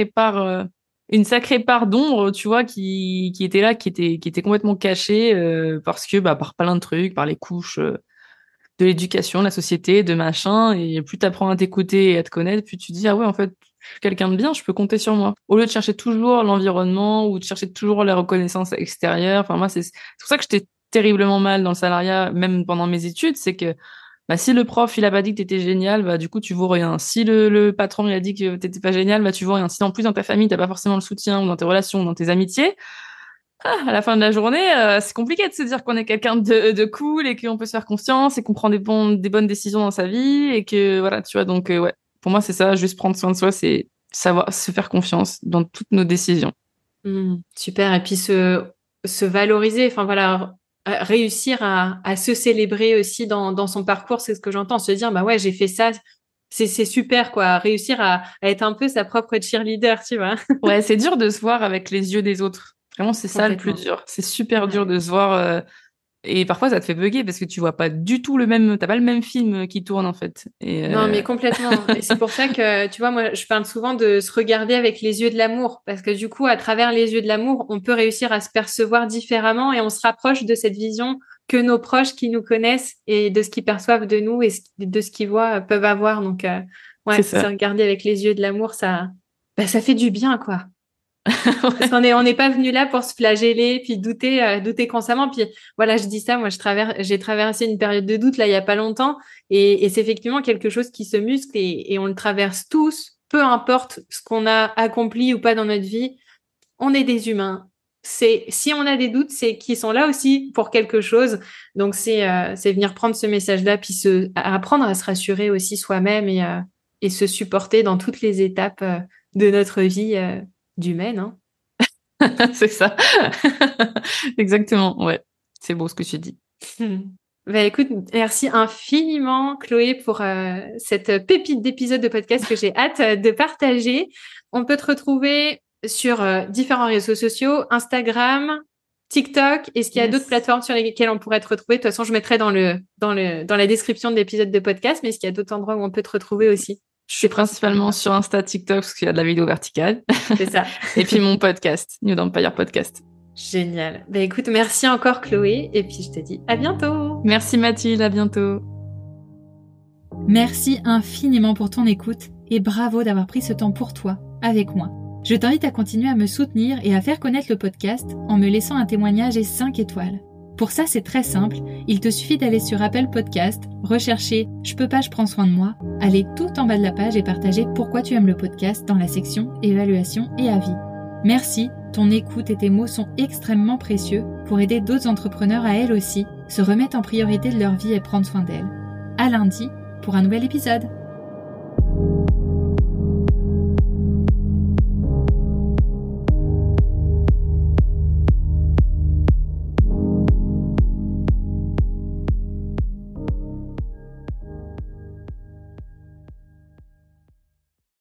une sacrée part d'ombre, tu vois, qui était là, qui était complètement cachée, parce que, bah, par plein de trucs, par les couches, de l'éducation, de la société, de machin, et plus t'apprends à t'écouter et à te connaître, plus tu dis, ah ouais, en fait, je suis quelqu'un de bien, je peux compter sur moi. Au lieu de chercher toujours l'environnement ou de chercher toujours la reconnaissance extérieure. Enfin, moi, c'est pour ça que j'étais terriblement mal dans le salariat, même pendant mes études, c'est que, bah, si le prof, il a pas dit que t'étais génial, bah, du coup, tu vaux rien. Si le patron, il a dit que t'étais pas génial, bah, tu vaux rien. Si en plus, dans ta famille, t'as pas forcément le soutien, ou dans tes relations, ou dans tes amitiés, à la fin de la journée, c'est compliqué de se dire qu'on est quelqu'un de cool et qu'on peut se faire confiance et qu'on prend des bonnes décisions dans sa vie et que voilà, tu vois. Donc ouais, pour moi c'est ça, juste prendre soin de soi, c'est savoir se faire confiance dans toutes nos décisions. Super. Et puis se valoriser, enfin voilà, réussir à se célébrer aussi dans son parcours, c'est ce que j'entends. Se dire, bah ouais, j'ai fait ça, c'est super, quoi. Réussir à être un peu sa propre cheerleader, tu vois. Ouais, c'est dur de se voir avec les yeux des autres. Vraiment, c'est ça le plus Complètement. dur. C'est super dur Ouais. de se voir. Et parfois, ça te fait bugger parce que tu vois pas du tout t'as pas le même film qui tourne en fait. Non, mais complètement. Et c'est pour ça que, tu vois, moi, je parle souvent de se regarder avec les yeux de l'amour, parce que du coup, à travers les yeux de l'amour, on peut réussir à se percevoir différemment et on se rapproche de cette vision que nos proches qui nous connaissent et de ce qu'ils perçoivent de nous et de ce qu'ils voient peuvent avoir. Donc, C'est ouais, se ça. regarder avec les yeux de l'amour, ça fait du bien, quoi. Parce on n'est pas venu là pour se flageller, puis douter constamment. Puis voilà, je dis ça, moi, j'ai traversé une période de doute là il y a pas longtemps, et c'est effectivement quelque chose qui se muscle et on le traverse tous, peu importe ce qu'on a accompli ou pas dans notre vie. On est des humains. Si on a des doutes, c'est qu'ils sont là aussi pour quelque chose. Donc c'est venir prendre ce message-là, puis apprendre à se rassurer aussi soi-même et se supporter dans toutes les étapes de notre vie d'humaine, hein. C'est ça. Exactement. Ouais. C'est beau ce que tu dis. Bah, écoute, merci infiniment Chloé pour cette pépite d'épisode de podcast que j'ai hâte de partager. On peut te retrouver sur différents réseaux sociaux, Instagram, TikTok. Est-ce qu'il y a d'autres plateformes sur lesquelles on pourrait te retrouver? De toute façon, je mettrai dans la description de l'épisode de podcast, mais est-ce qu'il y a d'autres endroits où on peut te retrouver aussi? Je suis principalement sur Insta, TikTok, parce qu'il y a de la vidéo verticale. C'est ça. Et puis mon podcast, New Empire Podcast. Génial. Ben écoute, merci encore Chloé, et puis je te dis à bientôt. Merci Mathilde, à bientôt. Merci infiniment pour ton écoute et bravo d'avoir pris ce temps pour toi, avec moi. Je t'invite à continuer à me soutenir et à faire connaître le podcast en me laissant un témoignage et 5 étoiles. Pour ça, c'est très simple, il te suffit d'aller sur Apple Podcast, rechercher « Je peux pas, je prends soin de moi », aller tout en bas de la page et partager pourquoi tu aimes le podcast dans la section « Évaluation et avis ». Merci, ton écoute et tes mots sont extrêmement précieux pour aider d'autres entrepreneurs à elles aussi se remettre en priorité de leur vie et prendre soin d'elles. À lundi pour un nouvel épisode.